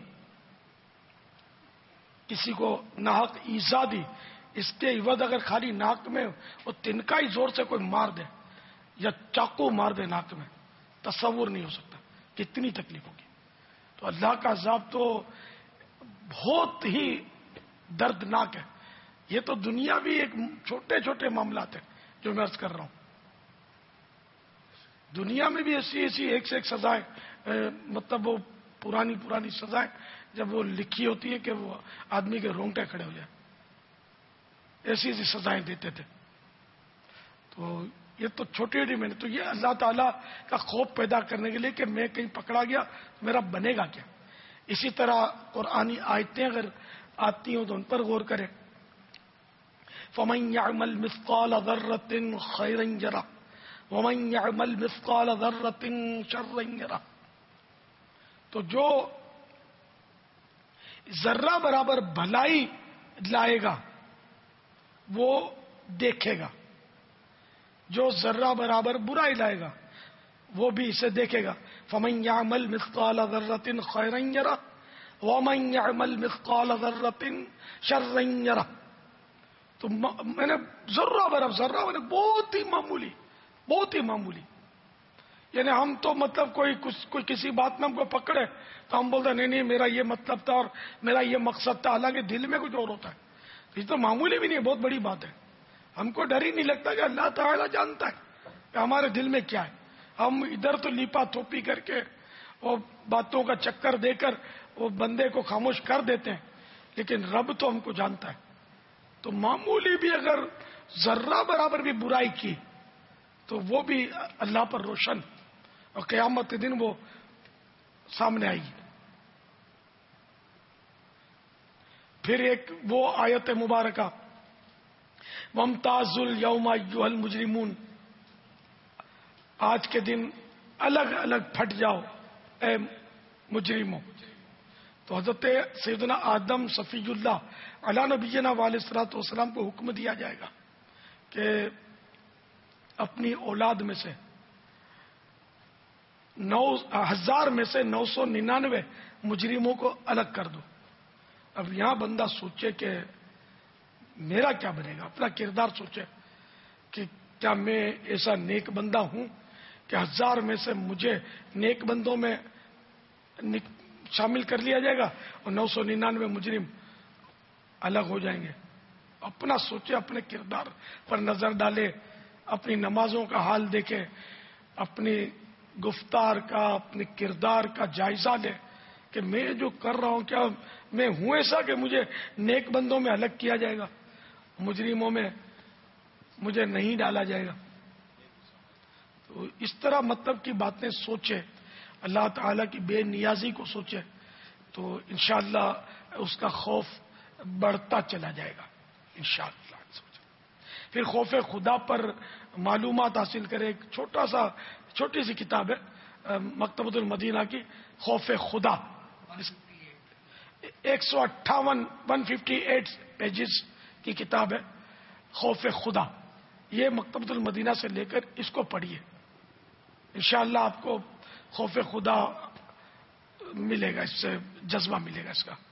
کسی کو ناحق ایذا دی، اس کے عوض اگر خالی ناک میں وہ تنکا ہی زور سے کوئی مار دے یا چاقو مار دے ناک میں، تصور نہیں ہو سکتا کتنی تکلیف ہوگی. تو اللہ کا عذاب تو بہت ہی دردناک ہے. یہ تو دنیا بھی ایک چھوٹے چھوٹے معاملات ہیں جو میں عرض کر رہا ہوں. دنیا میں بھی ایسی ایسی ایک سے ایک سزائیں، مطلب وہ پرانی پرانی سزائیں جب وہ لکھی ہوتی ہے کہ وہ آدمی کے رونگٹے کھڑے ہو جائیں، ایسی ایسی سزائیں دیتے تھے. تو یہ تو چھوٹی چھوٹی میں نے تو یہ اللہ تعالیٰ کا خوف پیدا کرنے کے لیے کہ میں کہیں پکڑا گیا تو میرا بنے گا کیا. اسی طرح قرآنی آیتیں اگر آتی ہوں تو ان پر غور کریں. فَمَن يَعْمَلْ مِثْقَالَ ذَرَّةٍ خَيْرًا يَرَهُ وَمَن يَعْمَلْ مِثْقَالَ ذَرَّةٍ شَرًّا يَرَهُ. تو جو ذرہ برابر بھلائی لائے گا وہ دیکھے گا، جو ذرہ برابر برائی لائے گا وہ بھی اسے دیکھے گا. فَمَن يَعْمَلْ مِثْقَالَ ذَرَّةٍ خَيْرًا يَرَهُ وَمَن يَعْمَلْ مِثْقَالَ ذَرَّةٍ شَرًّا يَرَهُ. تو میں نے ذرہ برابر، ذرہ میں نے بہت ہی معمولی، بہت ہی معمولی، یعنی ہم تو مطلب کوئی کچھ کوئی کسی بات میں ہم کو پکڑے تو ہم بولتے نہیں نہیں میرا یہ مطلب تھا اور میرا یہ مقصد تھا، حالانکہ دل میں کچھ اور ہوتا ہے. یہ تو معمولی بھی نہیں، بہت بڑی بات ہے. ہم کو ڈر ہی نہیں لگتا کہ اللہ تعالیٰ جانتا ہے کہ ہمارے دل میں کیا ہے. ہم ادھر تو لیپا تھوپی کر کے وہ باتوں کا چکر دے کر وہ بندے کو خاموش کر دیتے ہیں، لیکن رب تو ہم کو جانتا ہے. تو معمولی بھی اگر ذرہ برابر بھی برائی کی تو وہ بھی اللہ پر روشن، اور قیامت کے دن وہ سامنے آئے گی. پھر ایک وہ آیت مبارکہ وَامْتَازُوا الْيَوْمَ أَيُّهَا الْمُجْرِمُونَ، آج کے دن الگ الگ پھٹ جاؤ اے مجرموں. تو حضرت سیدنا آدم صفی اللہ علیہ نبینا علیہ الصلوۃ والسلام کو حکم دیا جائے گا کہ اپنی اولاد میں سے نو ہزار میں سے نو سو ننانوے مجرموں کو الگ کر دو اب یہاں بندہ سوچے کہ میرا کیا بنے گا، اپنا کردار سوچے کہ کیا میں ایسا نیک بندہ ہوں کہ ہزار میں سے مجھے نیک بندوں میں شامل کر لیا جائے گا اور نو سو ننانوے مجرم الگ ہو جائیں گے. اپنا سوچے، اپنے کردار پر نظر ڈالے، اپنی نمازوں کا حال دیکھے، اپنی گفتار کا، اپنے کردار کا جائزہ لے کہ میں جو کر رہا ہوں کیا میں ہوں ایسا کہ مجھے نیک بندوں میں الگ کیا جائے گا، مجرموں میں مجھے نہیں ڈالا جائے گا. تو اس طرح مطلب کی باتیں سوچے، اللہ تعالیٰ کی بے نیازی کو سوچے تو انشاءاللہ اس کا خوف بڑھتا چلا جائے گا انشاءاللہ. پھر خوف خدا پر معلومات حاصل کرے. ایک چھوٹا سا چھوٹی سی کتاب ہے مکتبۃ المدینہ کی، خوف خدا، ایک سو اٹھاون ون ففٹی ایٹ پیجز کی کتاب ہے خوف خدا. یہ مکتبۃ المدینہ سے لے کر اس کو پڑھیے، انشاءاللہ آپ کو خوف خدا ملے گا، اس سے جذبہ ملے گا. اس کا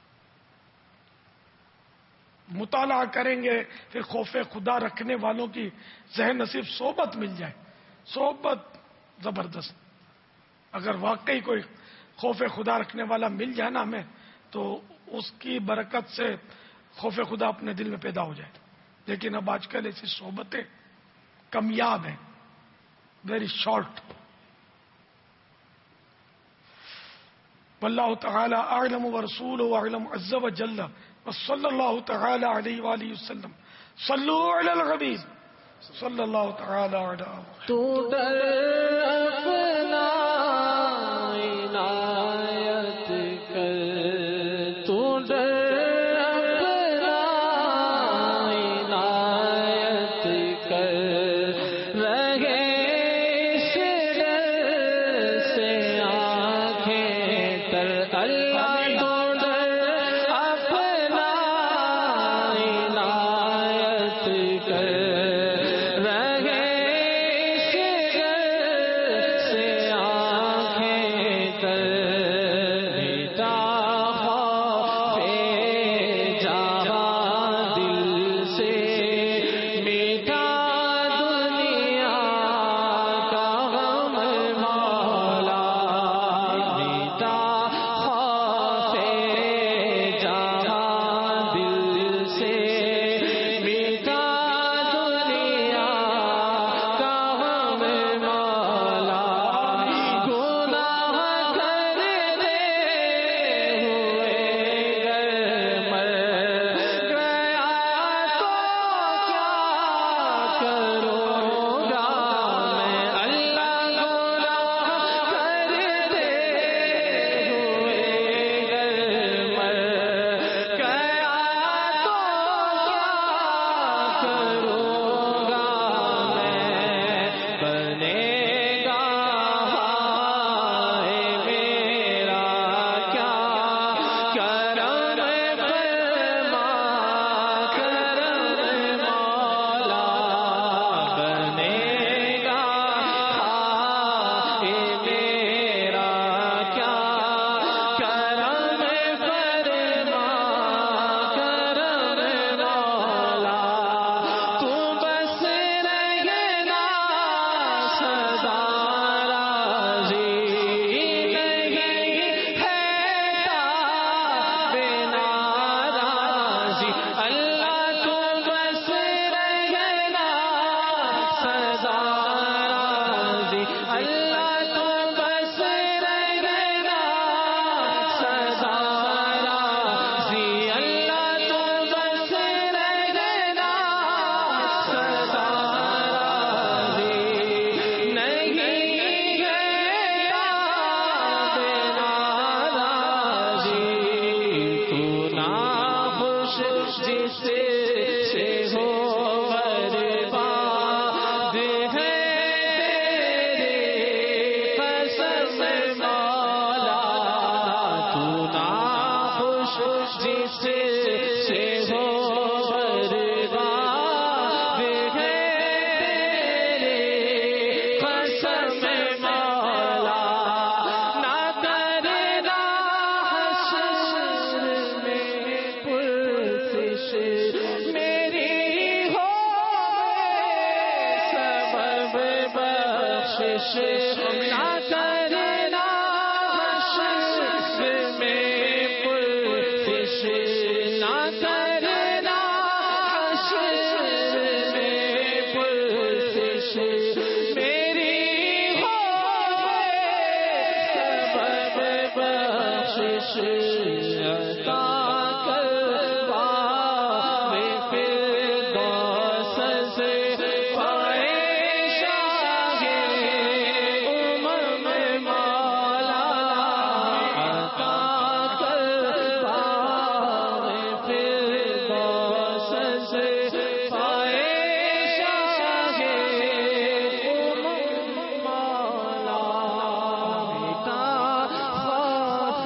مطالعہ کریں گے پھر خوف خدا رکھنے والوں کی ذہن نصیب صحبت مل جائے، صحبت زبردست. اگر واقعی کوئی خوف خدا رکھنے والا مل جائے نا ہمیں تو اس کی برکت سے خوف خدا اپنے دل میں پیدا ہو جائے. لیکن اب آج کل ایسی صحبتیں کمیاب ہیں، ویری شارٹ. واللہ تعالی اعلم ورسولہ اعلم عز وجل وصلی اللہ تعالی علیہ وآلہ وسلم. صلو علی الحبیب صلی اللہ تعالی علیہ.
تو در اپنا عنایت کر، تو در اپنا عنایت کر، رہے اس ڈر سے آنکھیں تر. اللہ تو در اپنا عنایت کر، رہے اس ڈر نہ کرنا حشر میں پرسش نہ کرنا حشر میں پرسش میری ہو سبب بخشش عطا کروا میں فردوس سے پائے شاہ امم مولا عطا کروا میں فردوس سے پائے شاہ امم مولا مٹا خوف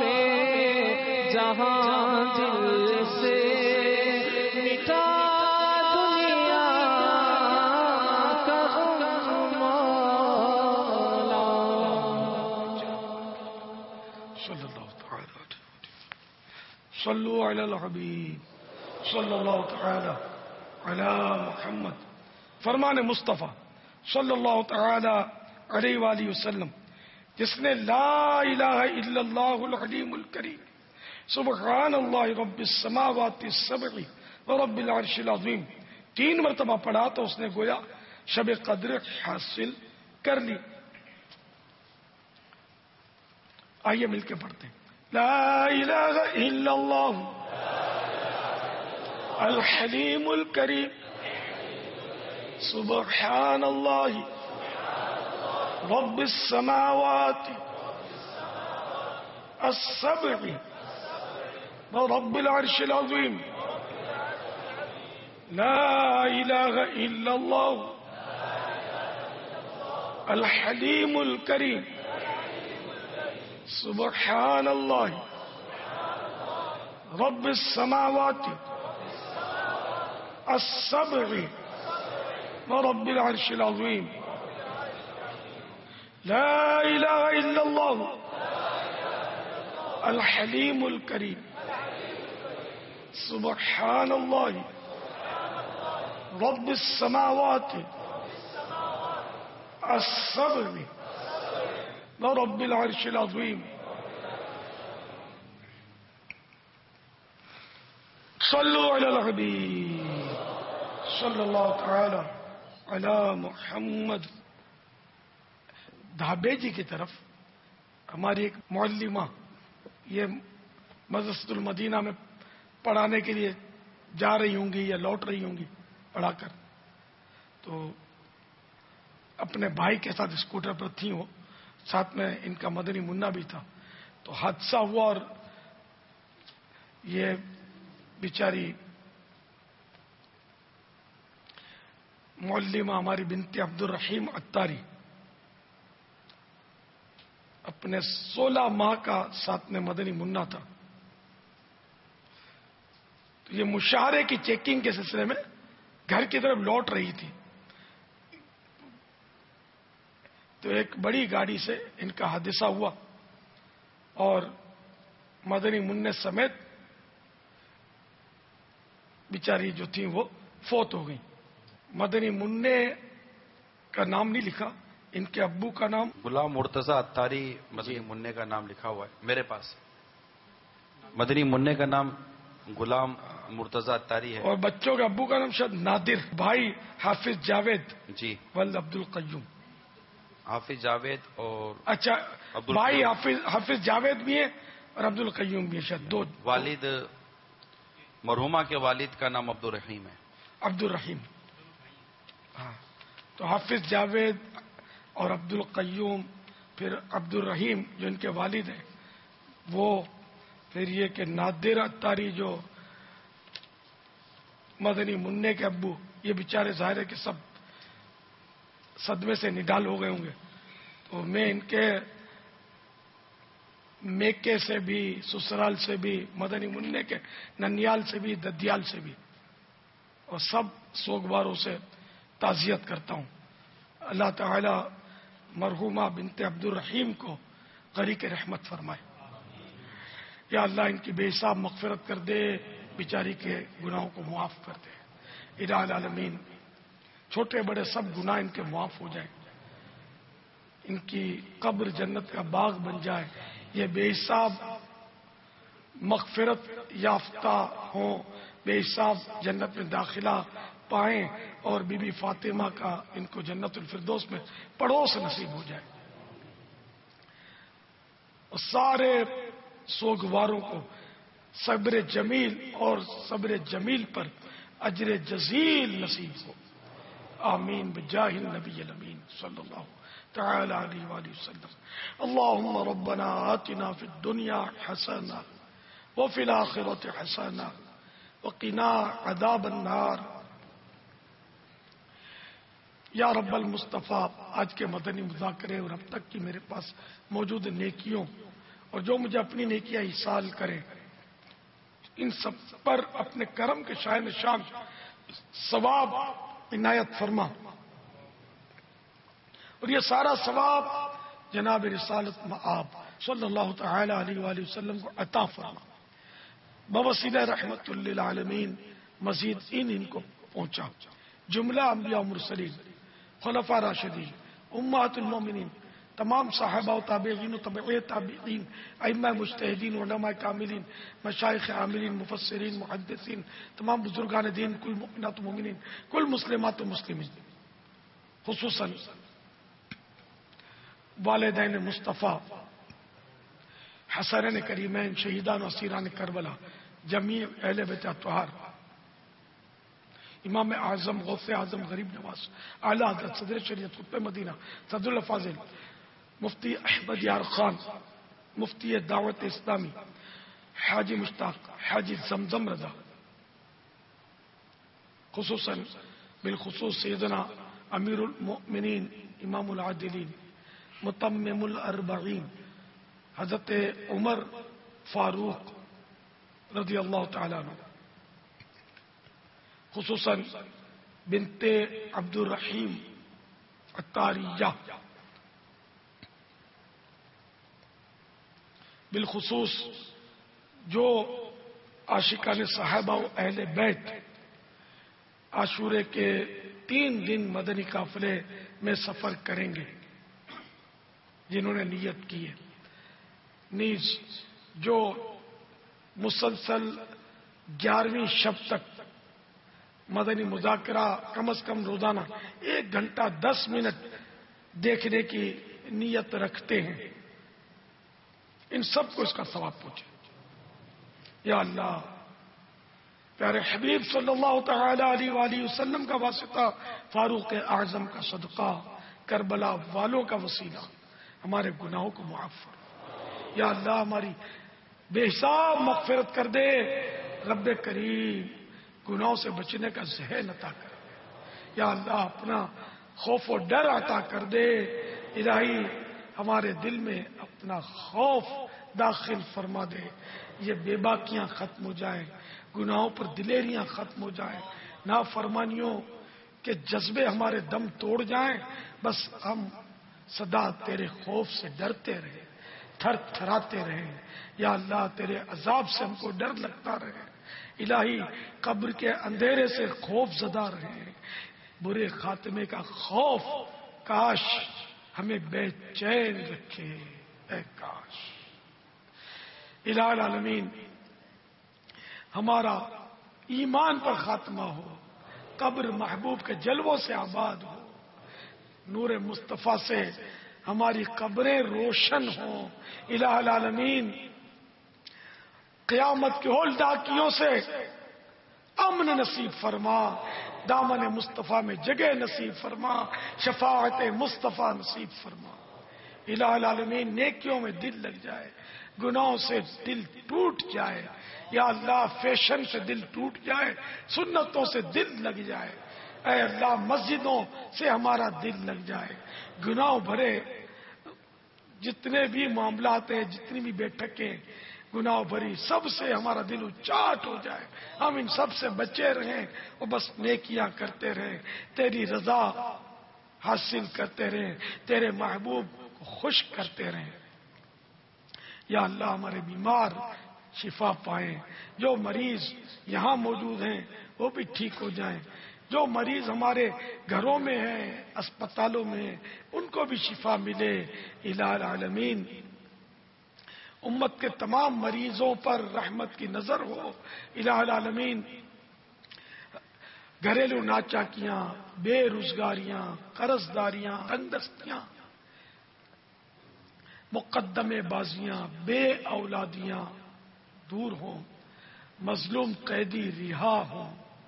جہاں دل سے مٹا دنیا کا غم مولا.
صلی اللہ تعالی صلو علی الحبیب صلی اللہ تعالی علی محمد. فرمان مصطفیٰ صلی اللہ تعالی علیہ وآلہ وسلم جس نے لا الہ الا اللہ العلیم الکریم سبحان اللہ رب السماوات السبع ورب العرش العظیم تین مرتبہ پڑھا تو اس نے گویا شب قدر حاصل کر لی. آئیے مل کے پڑھتے ہیں. لا الہ الا اللہ الحلیم الکریم سبحان اللہ رب السماوات السبع ورب العرش العظیم. لا الہ الا اللہ الحلیم الکریم سبحان اللہ رب السماوات السبع ورب العرش العظیم. لا الہ الا اللہ الحلیم الکریم سبحان اللہ رب السماوات السبع ورب العرش العظیم. صلو علی الحبیب صلی اللہ تعالی علی محمد. دھابے جی کی طرف ہماری ایک معلمہ یہ مدرسۃ المدینہ میں پڑھانے کے لیے جا رہی ہوں گی یا لوٹ رہی ہوں گی پڑھا کر، تو اپنے بھائی کے ساتھ اسکوٹر پر تھی وہ، ساتھ میں ان کا مدنی منا بھی تھا. تو حادثہ ہوا اور یہ بیچاری معلمہ ہماری بنت عبد الرحیم اتاری اپنے سولہ ماہ کا ساتھ میں مدنی منا تھا. تو یہ مشاہرے کی چیکنگ کے سلسلے میں گھر کی طرف لوٹ رہی تھی، تو ایک بڑی گاڑی سے ان کا حادثہ ہوا اور مدنی منع سمیت بیچاری جو تھی وہ فوت ہو گئی. مدنی منع کا نام نہیں لکھا، ان کے ابو کا نام
غلام مرتضی اتاری مدنی منع کا نام لکھا ہوا ہے میرے پاس. مدنی منع کا نام غلام مرتضی اتاری ہے
اور بچوں کے ابو کا نام شاید نادر. بھائی حافظ جاوید
جی
ولد عبد القیوم.
حافظ جاوید اور
اچھا بھائی حافظ حافظ جاوید بھی ہے اور عبد القیوم بھی ہے شاید دو.
والد مرحومہ کے والد کا نام عبد الرحیم ہے.
عبد الرحیم ہاں. تو حافظ جاوید اور عبد القیوم پھر عبد الرحیم جو ان کے والد ہیں وہ، پھر یہ کہ نادر اتاری جو مدنی منع کے ابو، یہ بیچارے ظاہر ہے کہ سب صدمے سے نڈال ہو گئے ہوں گے. تو میں ان کے میکے سے بھی، سسرال سے بھی، مدنی منع کے ننیال سے بھی، ددیال سے بھی، اور سب سوگواروں سے تعزیت کرتا ہوں. اللہ تعالی مرحومہ بنت عبد الرحیم کو غریق رحمت فرمائے. یا اللہ ان کی بے حساب مغفرت کر دے، بیچاری کے گناہوں کو معاف کر دے. الہ العالمین چھوٹے بڑے سب گناہ ان کے معاف ہو جائیں. ان کی قبر جنت کا باغ بن جائے، یہ بے حساب مغفرت یافتہ ہوں، بے حساب جنت میں داخلہ پائیں، اور بی بی فاطمہ کا ان کو جنت الفردوس میں پڑوس نصیب ہو جائے. اور سارے سوگواروں کو صبر جمیل اور صبر جمیل پر اجر جزیل نصیب ہو. آمین بجاہ النبی الامین صلی اللہ تعالی علیہ وآلہ وسلم. اللهم ربنا آتنا في الدنيا حسنة وفي الآخرة حسنة وقنا عذاب النار. یا رب المصطفیٰ، آج کے مدنی مذاکرے اور اب تک کی میرے پاس موجود نیکیوں اور جو مجھے اپنی نیکیاں ایصال کرے، ان سب پر اپنے کرم کے شاہ نشان ثواب عنایت فرما، اور یہ سارا ثواب جناب رسالت مآب صلی اللہ تعالی علیہ وآلہ وسلم کو عطا فرما. بوسیلہ رحمت للعالمین مزید ان ان کو پہنچا. جملہ انبیاء و مرسلین، خلفاء راشدین، امہات المومنین، تمام صحابہ و تابعین و تبعی تابعین، ائمہ مجتہدین، علماء کاملین، مشائخ عاملین، مفسرین، محدثین، تمام بزرگان دین، کل مؤمنات و مومنین، کل مسلمات و مسلمین، خصوصاً والدین مصطفیٰ، حسنین کریمین، شہیدان و اسیران کربلا، جمیع اہل بیت اطہار، امام اعظم، غوث اعظم، غریب نواز، اعلیٰ حضرت صدر شریعت قطب مدینہ صدر الفاضل مفتی احمد یار خان، مفتی دعوت اسلامی حاجی مشتاق حاجی زمزم رضا، خصوصاً بالخصوص سیدنا امیر المؤمنین امام العادلین متمم الاربعین حضرت عمر فاروق رضی اللہ تعالیٰ عنہ، خصوصاً بنت عبد الرحیم عطاریہ، بالخصوص جو عاشقان صحابہ و اہل بیت عاشورے کے تین دن مدنی قافلے میں سفر کریں گے، جنہوں نے نیت کی ہے، نیز جو مسلسل گیارہویں شب تک مدنی مذاکرہ کم از کم روزانہ ایک گھنٹہ دس منٹ دیکھنے کی نیت رکھتے ہیں، ان سب کو اس کا ثواب پہنچے. یا اللہ، پیارے حبیب صلی اللہ تعالی علیہ وآلہ وسلم کا واسطہ، فاروق اعظم کا صدقہ، کربلا والوں کا وسیلہ، ہمارے گناہوں کو معاف فرما. یا اللہ، ہماری بے حساب مغفرت کر دے. رب کریم، گناہوں سے بچنے کا ذہن عطا کر دے. یا اللہ، اپنا خوف و ڈر عطا کر دے. الہی، ہمارے دل میں اپنا خوف داخل فرما دے. یہ بے باکیاں ختم ہو جائیں، گناہوں پر دلیریاں ختم ہو جائیں، نافرمانیوں کے جذبے ہمارے دم توڑ جائیں. بس ہم سدا تیرے خوف سے ڈرتے رہے، تھر تھراتے رہے. یا اللہ، تیرے عذاب سے ہم کو ڈر لگتا رہے. الہی، قبر کے اندھیرے سے خوف زدہ رہے. برے خاتمے کا خوف کاش ہمیں بے چین رکھے. اے کاش. الہ العالمین، ہمارا ایمان پر خاتمہ ہو، قبر محبوب کے جلووں سے آباد ہو، نور مصطفیٰ سے ہماری قبریں روشن ہوں. الہ العالمین، قیامت کے ہول ڈاکیوں سے امن نصیب فرما. دامن مصطفیٰ میں جگہ نصیب فرما. شفاعت مصطفیٰ نصیب فرما. الہ العالمین، نیکیوں میں دل لگ جائے، گناہوں سے دل ٹوٹ جائے. یا اللہ، فیشن سے دل ٹوٹ جائے، سنتوں سے دل لگ جائے. اے اللہ، مسجدوں سے ہمارا دل لگ جائے. گناہ بھرے جتنے بھی معاملات ہیں، جتنی بھی بیٹھکیں گناہ بھری، سب سے ہمارا دل اچاٹ ہو جائے. ہم ان سب سے بچے رہیں اور بس نیکیاں کرتے رہیں، تیری رضا حاصل کرتے رہیں، تیرے محبوب کو خوش کرتے رہیں. یا اللہ، ہمارے بیمار شفا پائیں، جو مریض یہاں موجود ہیں وہ بھی ٹھیک ہو جائیں. جو مریض ہمارے گھروں میں ہیں، اسپتالوں میں، ان کو بھی شفا ملے الہ العالمین۔ امت کے تمام مریضوں پر رحمت کی نظر ہو الہ العالمین۔ گھریلو ناچاکیاں، بے روزگاریاں، قرض داریاں، تنگ دستیاں، مقدمے بازیاں، بے اولادیاں دور ہوں، مظلوم قیدی رہا ہوں۔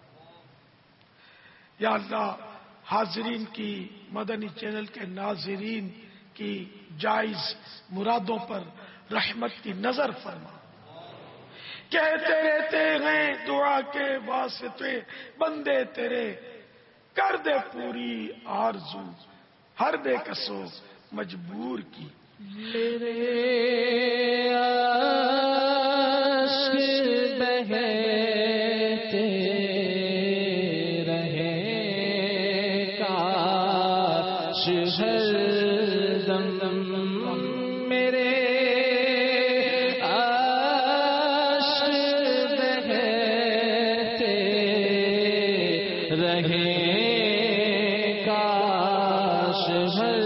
یا اللہ حاضرین کی، مدنی چینل کے ناظرین کی جائز مرادوں پر رحمت کی نظر فرما۔ کہتے رہتے ہیں دعا کے واسطے بندے تیرے، کر دے پوری آرزو ہر بے کسو مجبور کی۔
میرے عشق بہتے رہے کاش ہر دم، میرے عشق بہتے رہے کاش ہر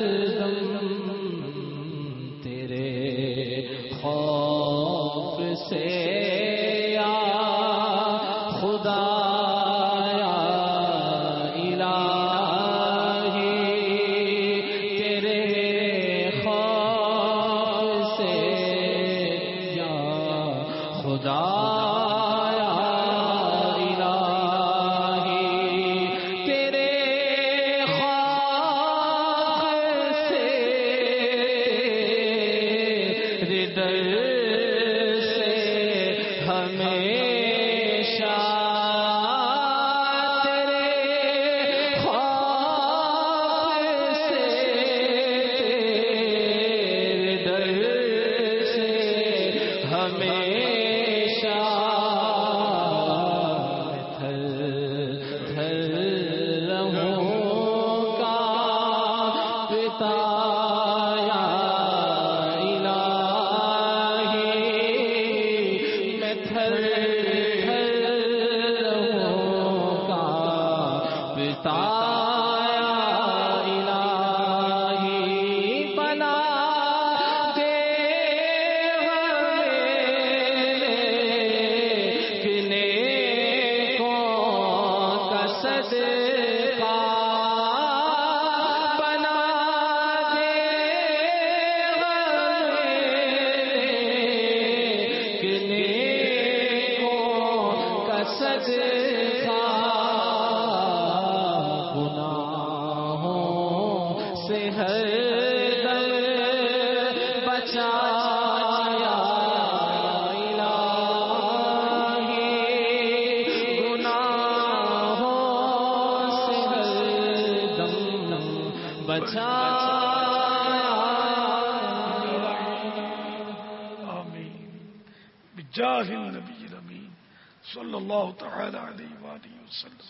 جاہ النبی الامین صلی اللہ تعالی علیہ وآلہ وسلم۔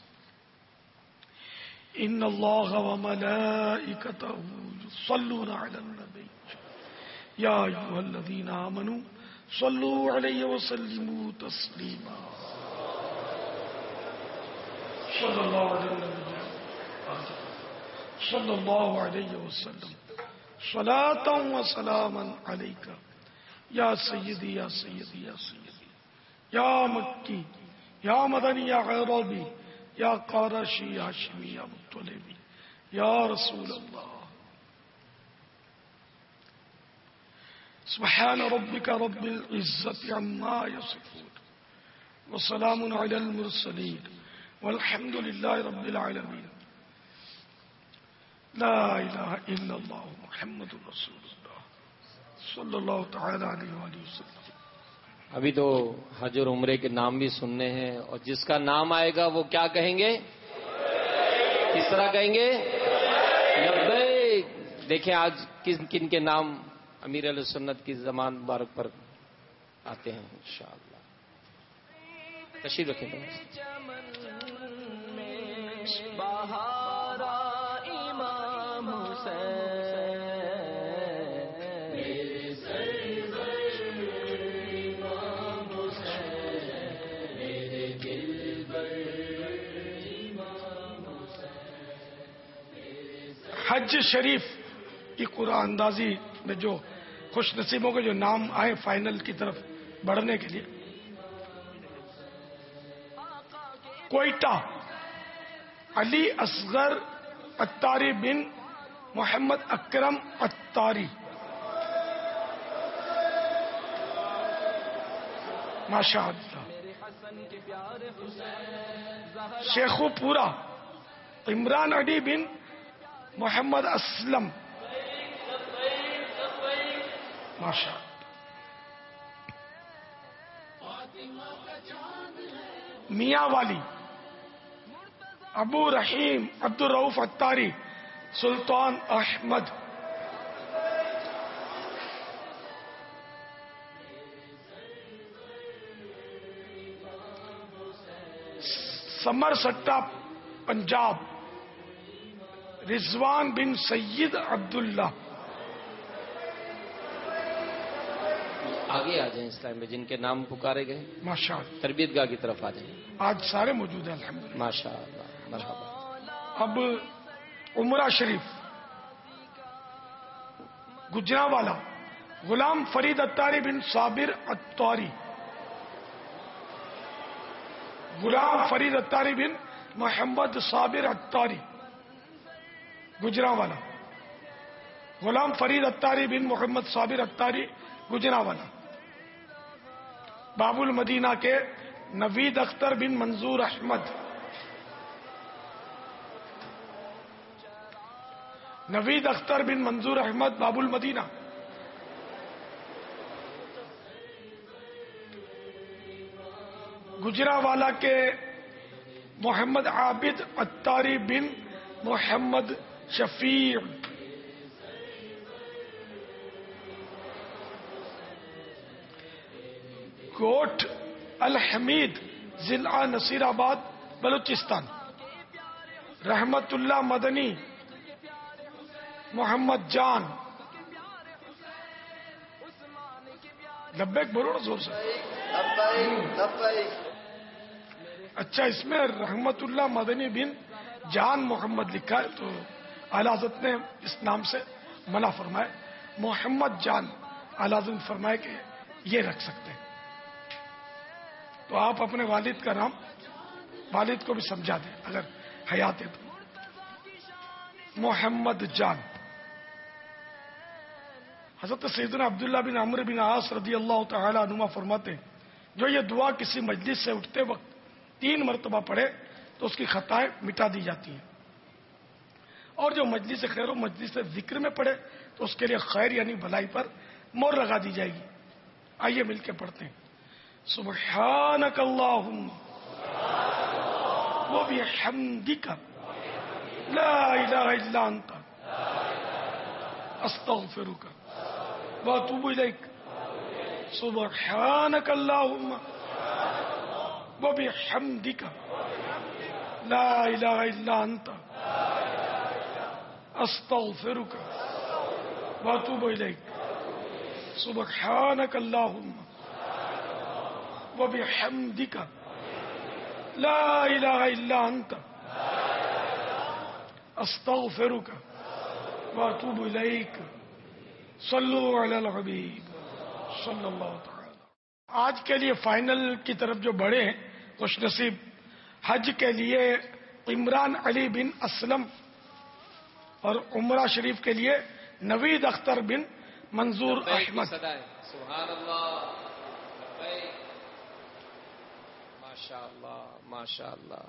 ان اللہ وملائکتہ یصلون علی النبی یا ایھا الذین آمنوا صلوا علیہ وسلموا تسلیما۔ صلی اللہ علیہ صلی اللہ علیہ وسلم صلاۃ و سلاما علیک یا سیدی یا سیدی یا سیدی یا مکی یا مدنی یا عربی یا قرشی یا ہاشمی یا مطلبی یا رسول اللہ۔ سبحان ربک رب العزت عما یصفون وسلام علی المرسلین والحمد للہ رب العالمین۔ لا الہ الا اللہ محمد رسول اللہ صلی اللہ تعالی علیہ وآلہ وسلم۔
ابھی تو حج اور عمرے کے نام بھی سننے ہیں، اور جس کا نام آئے گا وہ کیا کہیں گے؟ کس طرح کہیں گے؟ لبیک۔ دیکھیں آج کن کن کے نام امیر علیہ سنت کی زبان مبارک پر آتے ہیں انشاءاللہ۔ تشریف رکھیں گے۔
حج شریف کی قرآن اندازی میں جو خوش نصیبوں کے جو نام آئے فائنل کی طرف بڑھنے کے لیے، کوئٹہ علی اصغر اتاری بن محمد اکرم اتاری، ماشاء اللہ. شیخو پورا عمران علی بن محمد اسلم، ماشاء اللہ. میاں والی ابو رحیم عبد الرؤف اتاری سلطان احمد، سمر سٹا پنجاب رضوان بن سید عبداللہ.
آگے آ جائیں اسلام میں جن کے نام پکارے گئے،
ماشاء اللہ
تربیت گاہ کی طرف آ جائیں.
آج سارے موجود ہیں الحمدللہ،
ماشاء اللہ، مرحبا.
اب عمرہ شریف گجرانوالا غلام فرید اتاری بن صابر اتاری، غلام فرید اتاری بن محمد صابر اتاری گجرانوالا، غلام فرید اتاری بن محمد صابر اتاری گجرانوالا. باب المدینہ کے نوید اختر بن منظور احمد، نوید اختر بن منظور احمد باب المدینہ. گجرانوالا کے محمد عابد اتاری بن محمد شفیع، کوٹ الحمید ضلع نصیر آباد بلوچستان. رحمت اللہ مدنی محمد جان، لبیک بولو نا زور سے. اچھا اس میں رحمت اللہ مدنی بن جان محمد لکھا ہے تو اعلیٰ حضرت نے اس نام سے منع فرمائے. محمد جان اعلیٰ حضرت فرمائے کہ یہ رکھ سکتے ہیں. تو آپ اپنے والد کا نام والد کو بھی سمجھا دیں اگر حیات ہے تو. محمد جان. حضرت سیدنا عبداللہ بن عمرو بن عاص رضی اللہ تعالی عنہما فرماتے ہیں جو یہ دعا کسی مجلس سے اٹھتے وقت تین مرتبہ پڑھے تو اس کی خطائیں مٹا دی جاتی ہیں، اور جو مجلس خیر و مجلس ذکر میں پڑھے تو اس کے لیے خیر یعنی بھلائی پر مہر لگا دی جائے گی. آئیے مل کے پڑھتے ہیں. سبحانک اللہم و بحمدک لا الہ الا انت استغفرک واتوب الیک. سبحانک اللہم و بحمدک لا الہ الا انت استغفرک واتوب الیک. سبحانک اللہم و بحمدک لا الہ الا انت استغفرک واتوب الیک. صلو علی الحبیب صلی اللہ تعالی. آج کے لیے فائنل کی طرف جو بڑھے ہیں خوش نصیب حج کے لیے عمران علی بن اسلم اور عمرہ شریف کے لیے نوید اختر بن منظور احمد.
سبحان اللہ، ماشاء اللہ ماشاء اللہ.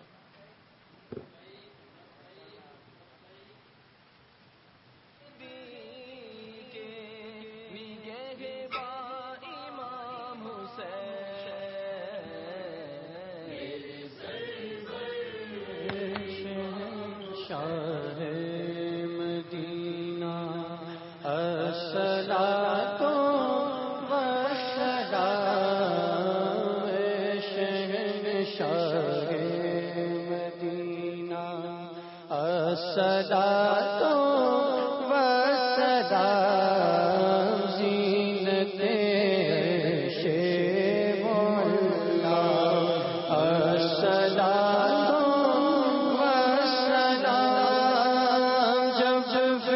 جب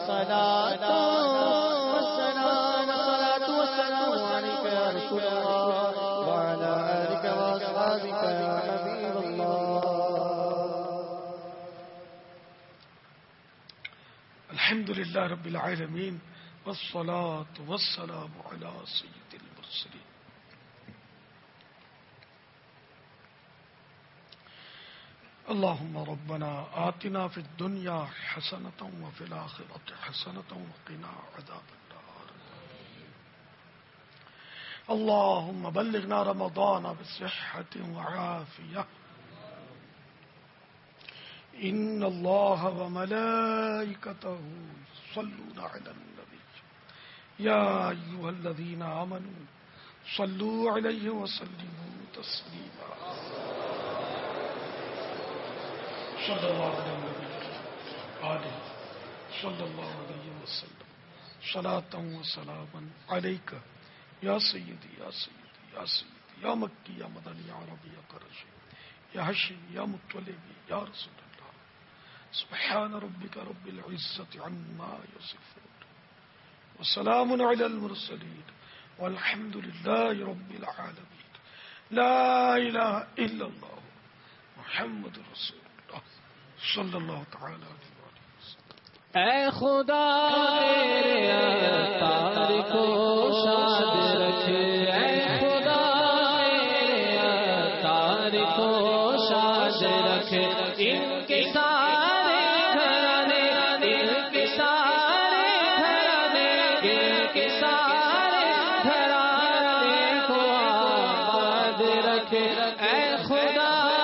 والصلاة والسلام والصلاة والسلام عليك يا رسول الله وعلى آلك وأصحابك يا حبيب الله.
الحمد لله رب العالمين والصلاة والسلام على سيد المرسلين. اللهم ربنا آتنا في الدنيا حسنة وفي الآخرة حسنة وقنا عذاب النار. اللهم بلغنا رمضان بصحة وعافية. إن الله وملائكته يصلون على النبي يا أيها الذين آمنوا صلوا عليه وسلموا تسليما. صلى الله على النبي آله صلى الله عليه وسلم صلاة وسلاما عليك يا سيدي يا سيدي يا سيدي يا مكي يا مدني يا عربي يا قرشي يا هاشمي يا مطلبي يا رسول الله. سبحان ربك رب العزة عما يصفون وسلام على المرسلين والحمد لله رب العالمين. لا إله إلا الله محمد رسول الله صلی اللہ تعالی علیہ وسلم.
اے خدا میرے اتار کو شاد رکھے. اے خدا میرے اتار کو شاد رکھے. ان کے سارے گھرانے ان کے سارے گھرانے ان کے سارے گھرانے کو آباد رکھے. اے خدا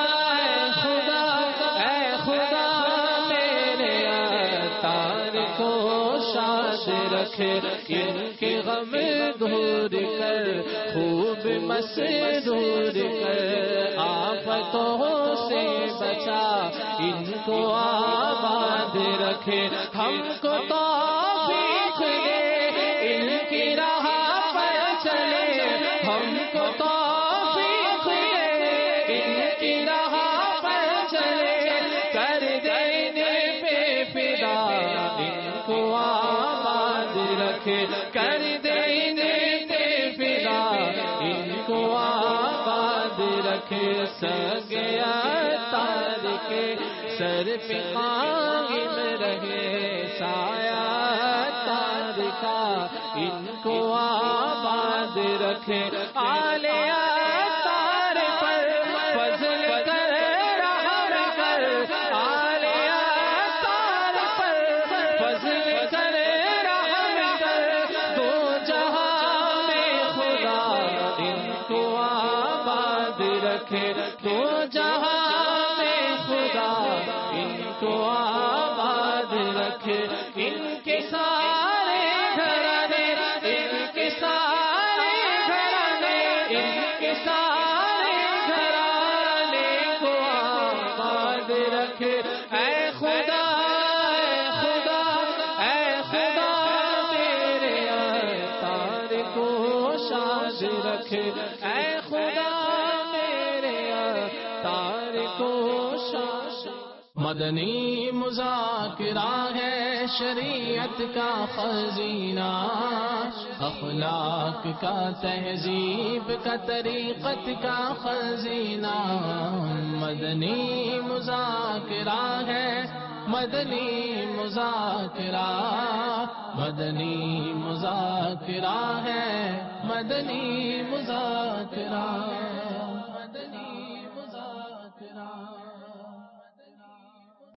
رکھے. ان کے غم دور کر خوب مسرور کر. آفتوں سے بچا ان کو آباد رکھے. ہم کو توفیق دے ان کی راہ پر چلے. ہم کو توفیق دے ان کی راہ پر چلے. کر دینے پہ فدا ان کو کر دینے پہ فدا ان کو آباد رکھے. سگیا تار کے سر پہ قائم رہے. سایہ تار کا ان کو آباد رکھے. آلیا تار پر فضل کر رحم کر. آلیا تار پر فضل کر تو جہاں میں خدا ان کو آباد رکھے. ان کے سارے گھرانے ان کے سارے گھرانے ان کے سارے گھرانے کو آباد رکھے. اے خدا اے خدا اے خدا میرے اتار کو شاد رکھے. اے خدا مدنی مذاکرہ ہے شریعت کا خزینہ. اخلاق کا تہذیب کا طریقت کا خزینہ. مدنی مذاکرہ ہے مدنی مذاکرہ. مدنی مذاکرہ ہے مدنی مذاکرہ.